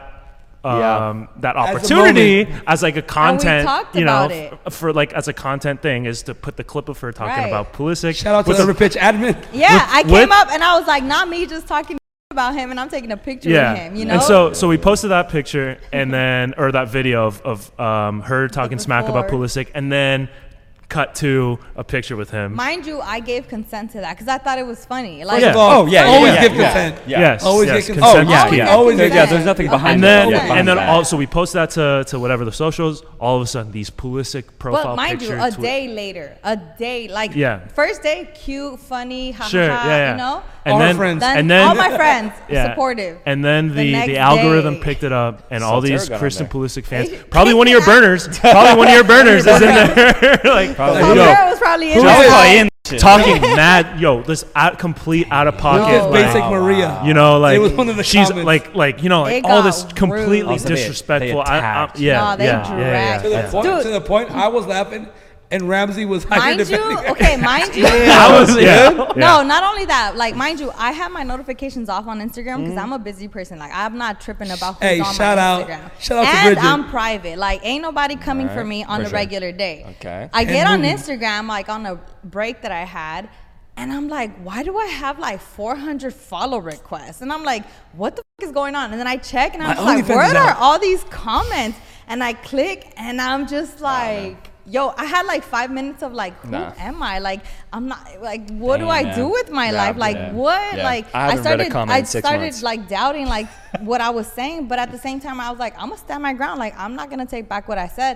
that As a opportunity moment. as like a content, talked you know, about it. for like as a content thing is to put the clip of her talking Right. about Pulisic. Shout out to with the the- Pitch admin. Yeah, I with- came up and I was like, not me just talking about him, and I'm taking a picture yeah. with him. You know. And so we posted that picture and then or that video of her talking smack about before. Pulisic and then cut to a picture with him. Mind you, I gave consent to that because I thought it was funny. Like, Yeah. Always yeah, give yeah. consent. Yeah. Yes. Always yes, get consent consent. is Oh, key. yeah. Always There's, get yeah, consent. there's nothing behind And that. then Yeah, behind and then that. also we posted that to whatever the socials. All of a sudden, these Pulisic profile but mind you, pictures. a day later, like Yeah. first day, cute, funny, ha Sure, ha, yeah. you know. And All then, our friends. Then and then all my friends yeah. supportive. And then The next the algorithm day. picked it up, and all Soltero these got on Christian there. Pulisic fans, They probably one of your picked it up. burners, probably one of your burners is in there, like Soltero was probably in Probably there. in talking mad, this complete out of pocket, Lucas like, Basic Maria. you know, like It was one of the she's comments. like you know, like It all got this completely rude. Also, they disrespectful. attacked. Yeah, No, they dragged To the Yeah. point, Dude. to the point, I was laughing, and Ramsey was Mind you, defending. okay, mind you. I was No, not only that. Like, mind you, I have my notifications off on Instagram because I'm a busy person. Like, I'm not tripping about who's Hey, on shout my out- Instagram. shout out to and Bridget. I'm private. Like, ain't nobody coming for me on for a sure. regular day. Okay. I get And on moving. Instagram, like, on a break that I had, and I'm like, why do I have like 400 follow requests? And I'm like, what the fuck is going on? And then I check, and I'm My just like, OnlyFans where is are out. all these comments? And I click, and I'm just like, yo, I had like 5 minutes of like, who am I? Like, I'm not, like, what do I Damn. do with my Yeah, life? Like, yeah. what? Yeah. Like, I haven't read a comment I in 6 started months. like doubting like what I was saying, but at the same time, I was like, I'm gonna stand my ground. Like, I'm not gonna take back what I said.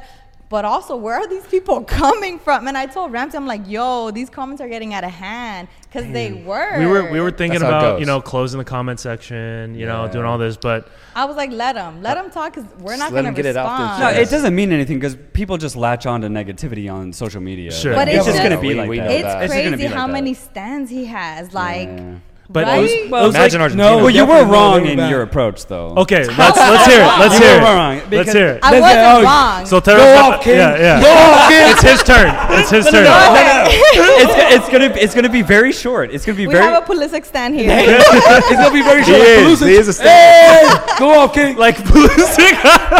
But also, where are these people coming from? And I told Ramsey, I'm like, yo, these comments are getting out of hand because they were. We were thinking That's how it about, goes. you know, closing the comment section, you know, doing all this, but I was like, let them talk because we're not let going 'em to get it off their respond. No, it doesn't mean anything because people just latch on to negativity on social media. Sure. But it's it's just just- gonna be like we that. know It's that. It's just gonna crazy be like how that. many stands he has. Like, Yeah. but right? Imagine Argentina. No, Well, you were definitely wrong not in bad. your approach, though. okay, let's hear it. Let's You hear were it. wrong, Let's because- hear it. I wasn't wrong. So Go Terrell, off, King. yeah. Go off, King. It's his turn. It's his turn. It's gonna be very short. It's gonna be we very. have a Pulisic stand here. It's gonna be very short. He Like is. Pulisic. He is a Hey, go off, King. Like Pulisic.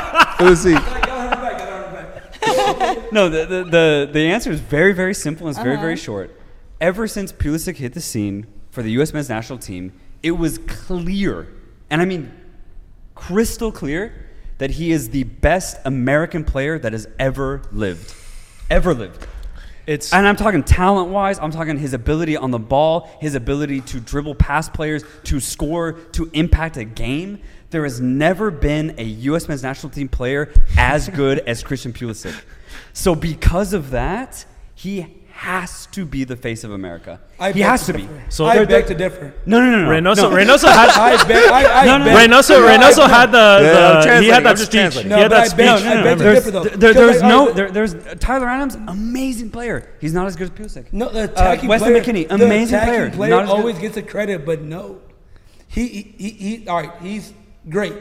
No, the answer is very, very simple and it's very, very short. Ever since Pulisic hit the scene for the U.S. men's national team, it was clear, and I mean crystal clear, that he is the best American player that has ever lived. Ever lived. It's And I'm talking talent-wise. I'm talking his ability on the ball, his ability to dribble past players, to score, to impact a game. There has never been a U.S. men's national team player as good as Christian Pulisic. So because of that, he has to be the face of America. He has to be. So I beg to differ. No. Reynoso had I beg. Reynoso had he had that I'm just speech. translating. He had but that I speech. beg- I beg to differ, though. There's Tyler Adams, amazing player. He's not as good as Pulisic. No, the attacking Weston player, McKennie, the amazing attacking player. Not as good. always gets the credit, but no, he all right. He's great,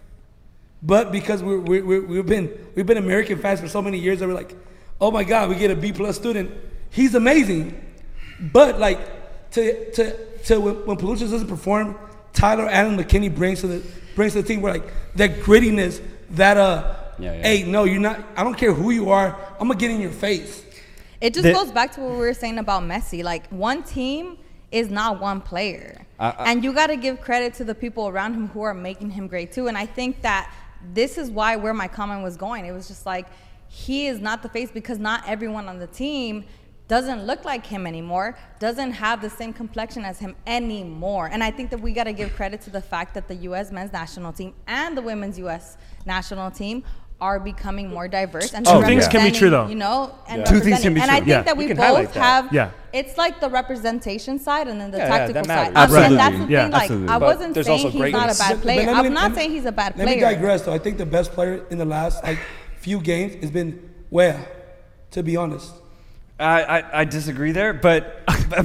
but because we've been American fans for so many years that we're like, oh my God, we get a B+ student. He's amazing, but like to when Pulisic doesn't perform, Tyler Adams McKinney brings to the team where like that grittiness, that hey, no, you're not. I don't care who you are. I'm gonna get in your face. It just goes back to what we were saying about Messi. Like, one team is not one player. And you got to give credit to the people around him who are making him great too. And I think that this is where my comment was going. It was just like, he is not the face because not everyone on the team doesn't look like him anymore, doesn't have the same complexion as him anymore. And I think that we got to give credit to the fact that the U.S. men's national team and the women's U.S. national team are becoming more diverse. And Two things can be true, though. You know, and Two things can be and I true. think that we You can highlight both that. have. It's like the representation side and then the Yeah, tactical that matters. side. Absolutely. And that's the Yeah, thing. Like, absolutely. I But wasn't there's saying also he's not a greatness. bad player. But I'm not saying he's a bad player. Let me digress though. I think the best player in the last few games has been Weah, to be honest. I disagree there, but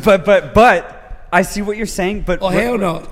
I see what you're saying. But Oh hell no!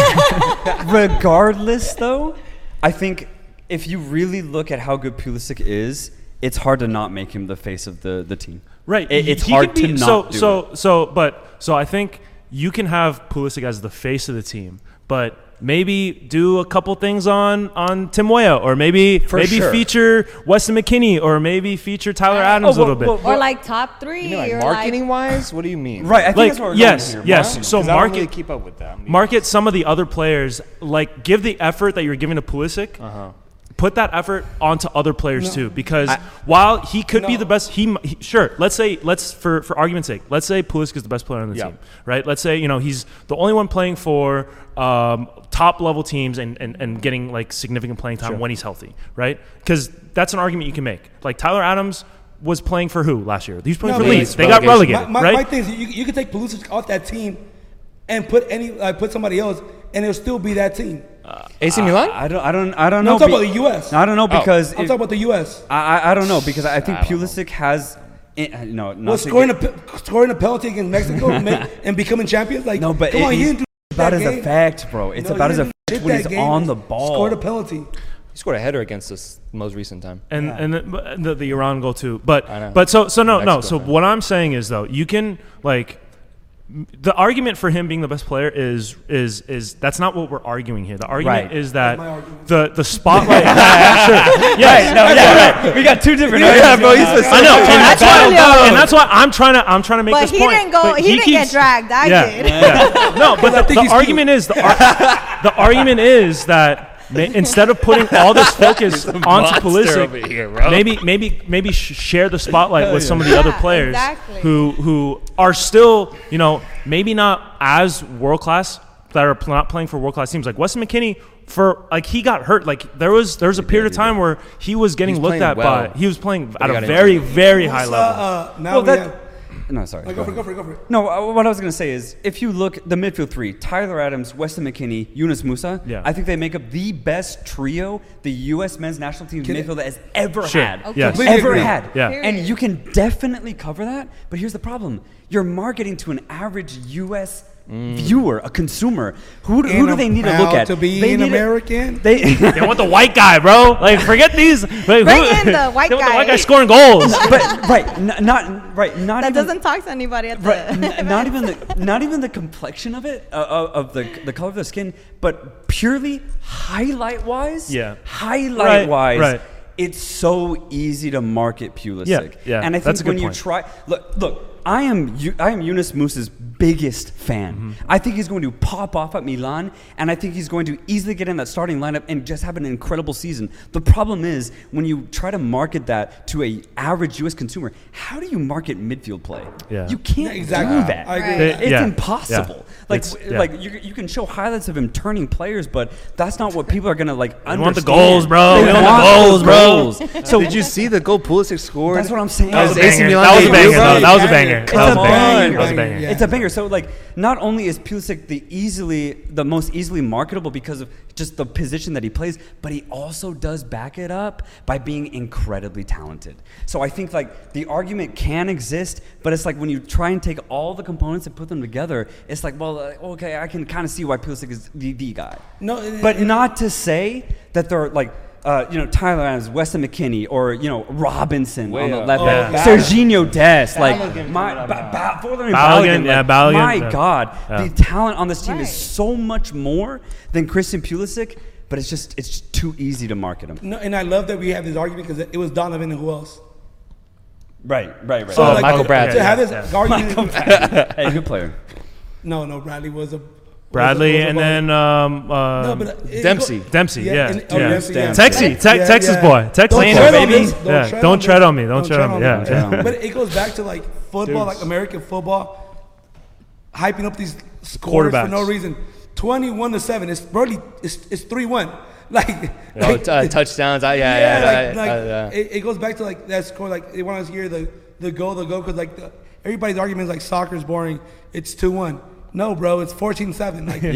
regardless, though, I think if you really look at how good Pulisic is, it's hard to not make him the face of the team. Right. It's He hard could to be, not do it. So I think you can have Pulisic as the face of the team, but maybe do a couple things on Tim Weah, or maybe sure. feature Weston McKennie, or maybe feature Tyler Adams a little bit. or like top three. You mean, like or marketing wise? What do you mean? Right, I think Like, that's what we're yes, going here. yes. Marketing, So 'cause I don't market- really keep up with that. Market some of the other players, like give the effort that you're giving to Pulisic. Put that effort onto other players too, because while he could be the best, sure. Let's for argument's sake, let's say Pulisic is the best player on the team, right? Let's say he's the only one playing for top level teams and getting like significant playing time when he's healthy, right? Because that's an argument you can make. Like Tyler Adams was playing for who last year? He was playing for Leeds. They got relegated, My right? thing is, you can take Pulisic off that team and put somebody else, and it'll still be that team. AC Milan? I don't No, know. I'm talking about the U.S. I don't know because I'm talking about the U.S. I don't know because I think Pulisic has Scoring a penalty against Mexico and becoming champions. Like, no, but come on, he didn't do about that his game. effect, bro. It's No, about he his didn't effect do when that he's game. on the ball. Scored a penalty. He scored a header against us most recent time. And the Iran goal too. But I know. but so no. Mexico So fan. what I'm saying is though, you can like the argument for him being the best player is that's not what we're arguing here. The argument Right. is that my argument. the spotlight. Sure. Yes. Right. We got two different. Yeah, bro, he's I know, and that's why I'm trying to make But this he point. didn't go. But He didn't get dragged. I did. Yeah. No, but I think the he's argument is the argument is that instead of putting all this focus onto monster over Pulisic, here, bro. maybe share the spotlight with some of the other players exactly. who are still maybe not as world class, that are not playing for world class teams. Like Weston McKennie for like he got hurt. Like there was a period of time where he was getting looked at by. He was playing at a very, very high level. Now No, sorry. Go for it. No, what I was going to say is, if you look the midfield three, Tyler Adams, Weston McKennie, Yunus Musa, I think they make up the best trio the U.S. men's national team's midfield has ever had. Okay. Yes. Ever had. Yeah. And you can definitely cover that, but here's the problem. You're marketing to an average U.S. viewer, a consumer. Who do they need to look at? To be they an need American? They want the white guy, bro. Like, forget these. Bring in the white they want the guy. white guy scoring goals. But not That even, doesn't talk to anybody at the not even the complexion of it, of the color of the skin, but purely highlight wise. Yeah. Highlight wise. Right. It's so easy to market Pulisic. Yeah, and I that's a think good when point. you try, look, I am Yunus Musa's biggest fan. I think he's going to pop off at Milan, and I think he's going to easily get in that starting lineup and just have an incredible season. The problem is when you try to market that to a average U.S. consumer, how do you market midfield play? Yeah. You can't Exactly. do that. I agree. It's impossible. Yeah. Like you can show highlights of him turning players, but that's not what people are gonna like understand. want the goals, bro. They We want want the those goals, goals. So Did you see the goal Pulisic scored? that's what I'm saying. That was a AC banger. Milan That was a debut, banger. bro. That was a banger. Come on. That was a banger. Yeah. It's a banger. So like, not only is Pulisic the most easily marketable because of just the position that he plays, but he also does back it up by being incredibly talented. So I think like the argument can exist, but it's like when you try and take all the components and put them together, it's like, well, okay, I can kind of see why Pulisic is the guy. No, But not to say that they're like, Tyler Adams, Weston McKennie, or Robinson Way on the up. left, Yeah. Serginho Dest, like Balogun Balogun, yeah, like, Balogun, my yeah. God, Yeah. the talent on this team is Right. so much more than Christian Pulisic, but it's just too easy to market him. No, and I love that we have this argument because it was Donovan and who else? Right. So, like, Michael Bradley. To have this Yeah. argument. Hey, good player. No, Bradley was a. Bradley was a- and then Dempsey. Dempsey. Yeah. Dempsey, yeah. Texas Yeah. boy. Texas Don't boy. tread on baby. this. Yeah. Don't tread on me. Don't tread on me. Yeah. tread on me. But it goes back to like football, like American football, hyping up these scores for Quarterbacks. no reason. 21-7. It's barely. It's 3-1. Like, Touchdowns. It goes back to like that score. Like they want us to hear the goal because like everybody's argument is like soccer's boring. It's 2-1. No, bro, it's 14-7. Like,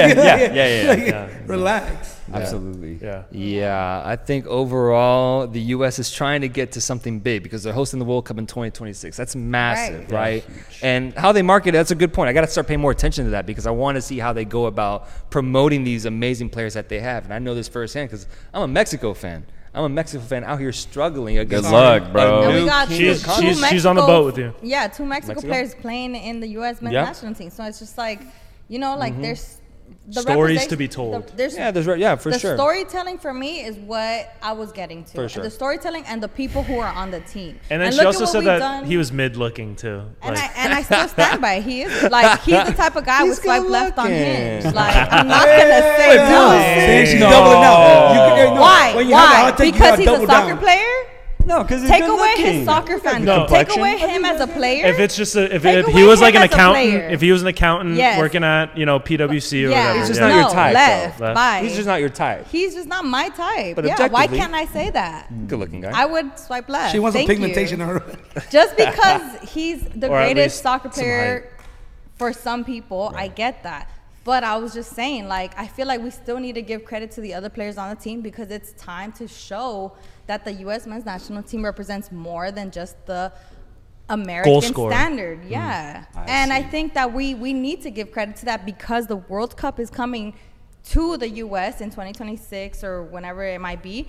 Yeah. Relax. Absolutely. Yeah. Yeah, I think overall the U.S. is trying to get to something big because they're hosting the World Cup in 2026. That's massive, right? And how they market it, that's a good point. I got to start paying more attention to that because I want to see how they go about promoting these amazing players that they have. And I know this firsthand because I'm a Mexico fan. I'm a Mexico fan out here struggling against. Good luck, bro. And we got She's two on the boat with you. Yeah, two Mexico Mexico? players playing in the U.S. men's Yeah. national team. So it's just like, like there's the Stories to be representation- told. For the sure. storytelling for me is what I was getting to. For sure. The storytelling and the people who are on the team. And then she look also at what said we've that done. he was mid-looking too. And Like, I still stand by it. He is like he's the type of guy He's with swipe good left on looking. Hinge. Like I'm not gonna say no. Saying she's No. doubling down. Why? When you have a Why? hot take, you Because gotta he's a double soccer down. player. No, because he's Take good away looking. his soccer fandom. No. Take away him as a player. if it's just if Take he away was like him an as a accountant, player. if he was an accountant Yes. working at PwC or yeah, whatever, He's just yeah. not your type, left, though. bye. He's just not your type. He's just not my type. But Yeah, why objectively- can't I say that? Good looking guy. I would swipe left. She wants some Thank pigmentation you. in her. Just because he's the Or at greatest least soccer some player for some people, I get that. But I was just saying, like, I feel like we still need to give credit to the other players on the team because it's time to show that the U.S. men's national team represents more than just the American scorer. standard. Yeah. I think that we need to give credit to that because the World Cup is coming to the U.S. in 2026 or whenever it might be.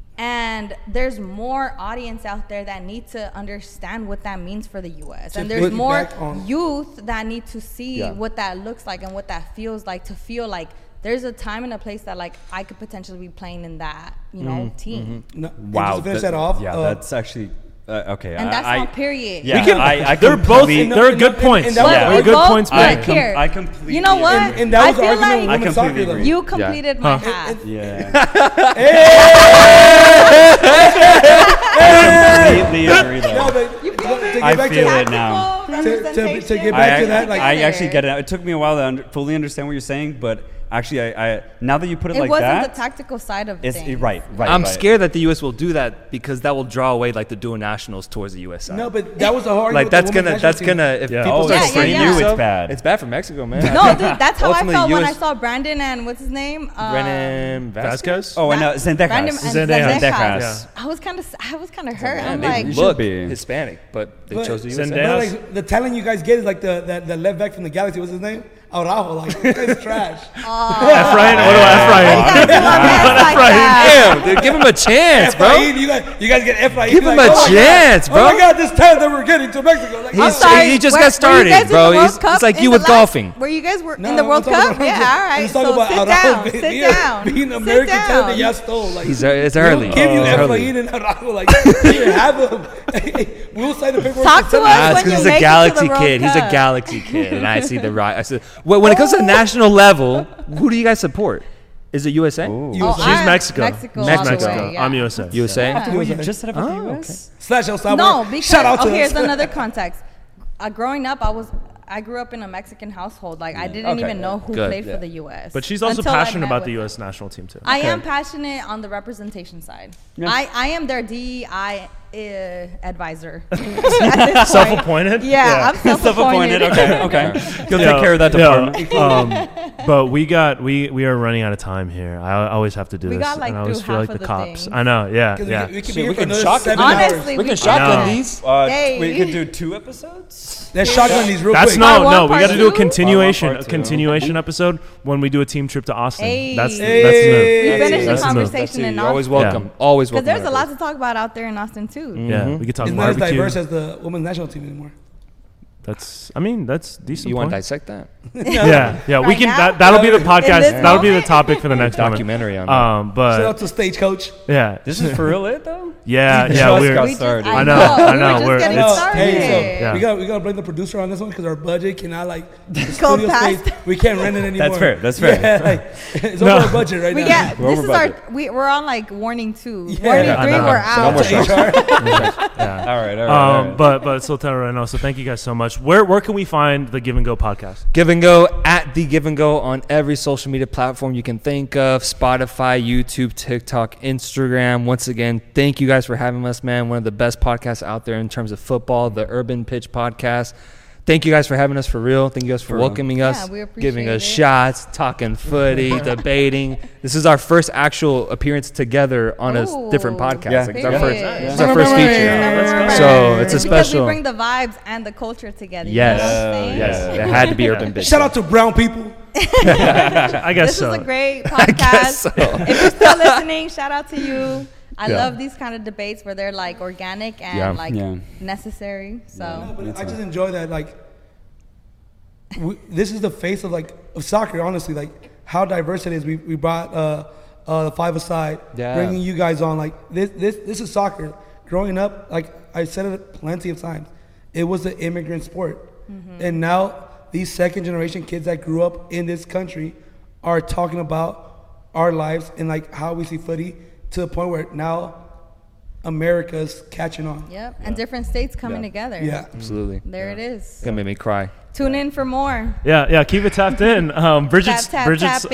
And there's more audience out there that need to understand what that means for the U.S. And there's more piggyback on- youth that need to see what that looks like and what that feels like, to feel like there's a time and a place that like I could potentially be playing in that, team. No, and Wow. just to finish that off. Yeah, that's actually okay. And that's not period. Yeah, We can- I they're both. completely- They're good points. and that was Yeah, the they're good both- points. but made. here, I completely you know what? And that was I the feel argument like with I women's soccer, completely though. agree. you completed my half. Yeah. Completely agree, though. No, but You to feel get I back feel to it now. To get back to that, like I actually get it. It took me a while to fully understand what you're saying, but Actually, I now that you put it, It like wasn't that, the tactical side of it's things. right. I'm scared that the U.S. will do that because that will draw away like the dual nationals towards the U.S. side. No, but that was the hard. Like that's gonna if Yeah. people Oh, start yeah, spraying yeah. you, It's bad. It's bad for Mexico, man. No, dude, that's how I Ultimately, felt when I US saw Brandon and what's his name? Brennan Vasquez? Oh, and Brandon Zendejas. and Zendejas. Zendejas. Yeah. I was kind of hurt. Man, I'm they like, you look should be. Hispanic, but they But chose the U.S. Zendaya- But like, the talent you guys get is like the left back from the Galaxy. What's his name? Araujo. Like, this guy's trash. Efrain? What about why you Efrain? guys do my man like that? Damn, dude, give him a chance, bro. Efrain, you guys get Efrain. Give him a chance, bro. Oh my God, this talent that we're getting to Mexico. Like, I'm He's- sorry. he just were- got were started, you guys in bro. the World He's Cup like in you the with golfing. Were you guys No, in the World I'm talking Cup? about- Yeah, all right. Let's talk So about sit Araujo down. being- Sit being- down. Being Sit American talent that down. y'all stole. Like, It's we early. don't give you It's early. Efrain and Araujo. Like, you didn't have them. We'll sign the paperwork. Talk to us That's when because you he's a make Galaxy it to the World kid. He's a Cup. Galaxy kid, and I see the right. I said, when it comes to national level, who do you guys support? Is it USA? Oh, She's I'm Mexico. Mexico. She's all the Mexico. way, yeah. I'm USA. USA. Yeah. Wait, you just said about the U.S. Slash El Salvador. No, because Shout out to here's us. another context. Growing up, I grew up in a Mexican household. Like I didn't Okay, even know who Good. played Yeah. for the U.S. But she's also until I passionate met about the with U.S. national team too. I am passionate on the representation side. Yeah. I am their DEI advisor. At this point. Self-appointed? Yeah, I'm self-appointed. Okay. You'll take care of that department. But we are running out of time here. I always have to do We this, got, like, and I always through feel half like of the the cops. thing. I know. Yeah, 'Cause yeah. we could Shit, be here we for can another shock 7 Honestly, hours. We can I shotgun know. these. Hey. We could do 2 episodes. Let's shotgun these real That's quick. Part one, no. We part got to do a two? continuation, Part one, a part two. continuation episode when we do a team trip to Austin. Hey. That's We the move. finished the That's the move. conversation in You're always Austin. welcome. Always Because welcome. there's a lot to talk about out there in Austin too. Yeah, we could talk It's not as barbecue. diverse as the women's national team anymore. That's decent. You want to point. dissect that? Yeah. We Right can. now? That'll be the In podcast. this That'll be the moment? topic for the next one. Documentary on that. Shout out But to Stagecoach. yeah, This is for real it though? yeah. Just We're got We just, started. I I know, know. I know, We were we're- just getting it's- started. Hey, so Yeah. we gotta blame the producer on this one because our budget cannot like the Go studio past. space. We can't rent it anymore. That's fair. Yeah, like, it's No. over our budget right We now. get We're this over is our budget. we're on like warning 2. Yeah. Warning I 3 know. we're So out. much All right. But Soltero right now. So thank you guys so much. Where can we find the Give and Go podcast? Give and Go at the Give and Go on every social media platform you can think of: Spotify, YouTube, TikTok, Instagram. Once again, thank you guys for having us, man. One of the best podcasts out there in terms of football, the Urban Pitch Podcast. Thank you guys for having us for real. Thank you guys for welcoming us, Yeah, we appreciate giving us it. shots, talking footy, debating. This is our first actual appearance together on a different Ooh, podcast. Yeah. Like, it's our period. first, Yeah. this is our first feature. So it's a Because we special. bring the vibes and the culture together. Yes. You know what I'm saying? Yes, it had to be Urban Pitch. Shout out to brown people. I guess This so. is a great podcast. If you're still listening, shout out to you. I Yeah. love these kind of debates where they're like organic and Yeah. like Yeah. necessary. So But I just enjoy that. Like, this is the face of soccer. Honestly, like how diverse it is. We brought the 5-a-side, Yeah. bringing you guys on. Like this is soccer. Growing up, like I said it plenty of times, it was an immigrant sport, and now these second generation kids that grew up in this country are talking about our lives and like how we see footy to the point where now America's catching on. yep, and different states coming together. Yeah. Absolutely. There it is. It's gonna make me cry. Tune in for more. Yeah. Keep it tapped in. Bridget's Tap,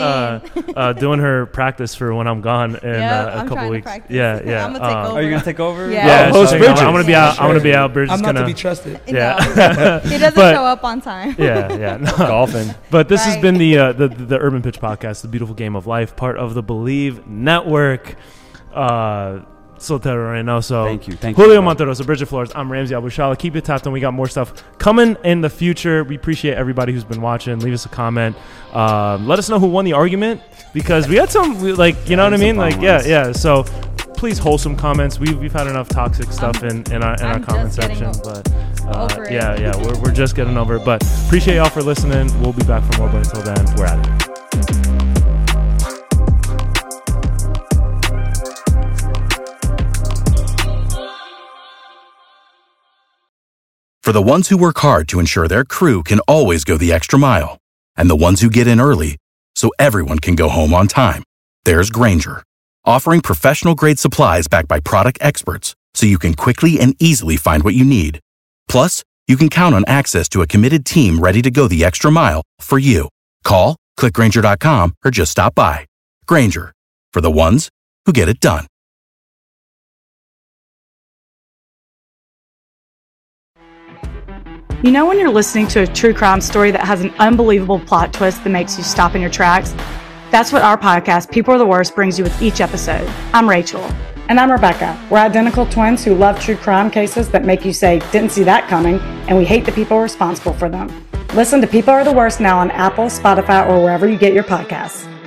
doing her practice for when I'm gone in Yep, a I'm couple trying to weeks. practice. Yeah. I'm gonna take over. Are you gonna take over? Yeah. Yeah, host so, Bridget. I'm gonna be out. I'm gonna be out. Bridget's I'm not gonna. to be trusted. No, he doesn't But- show up on time. Yeah. No. Golfing. But this has Right. been the Urban Pitch Podcast, the beautiful game of life, part of the Believe Network. Soltero right now. So Thank you. Julio Monterosa, Bridget Flores. I'm Ramsey Abushala. Keep it tapped, and we got more stuff coming in the future. We appreciate everybody who's been watching. Leave us a comment. Let us know who won the argument, because we had some you know what I mean? some fun Like ones. yeah. So please wholesome comments. We've had enough toxic stuff in our I'm comment just getting section, but over it. yeah, we're just getting over it. But appreciate y'all for listening. We'll be back for more, but until then, we're out of here. For the ones who work hard to ensure their crew can always go the extra mile, and the ones who get in early so everyone can go home on time, there's Grainger, offering professional-grade supplies backed by product experts so you can quickly and easily find what you need. Plus, you can count on access to a committed team ready to go the extra mile for you. Call, Click Grainger.com or just stop by. Grainger, for the ones who get it done. You know when you're listening to a true crime story that has an unbelievable plot twist that makes you stop in your tracks? That's what our podcast, People Are the Worst, brings you with each episode. I'm Rachel. And I'm Rebecca. We're identical twins who love true crime cases that make you say, didn't see that coming, and we hate the people responsible for them. Listen to People Are the Worst now on Apple, Spotify, or wherever you get your podcasts.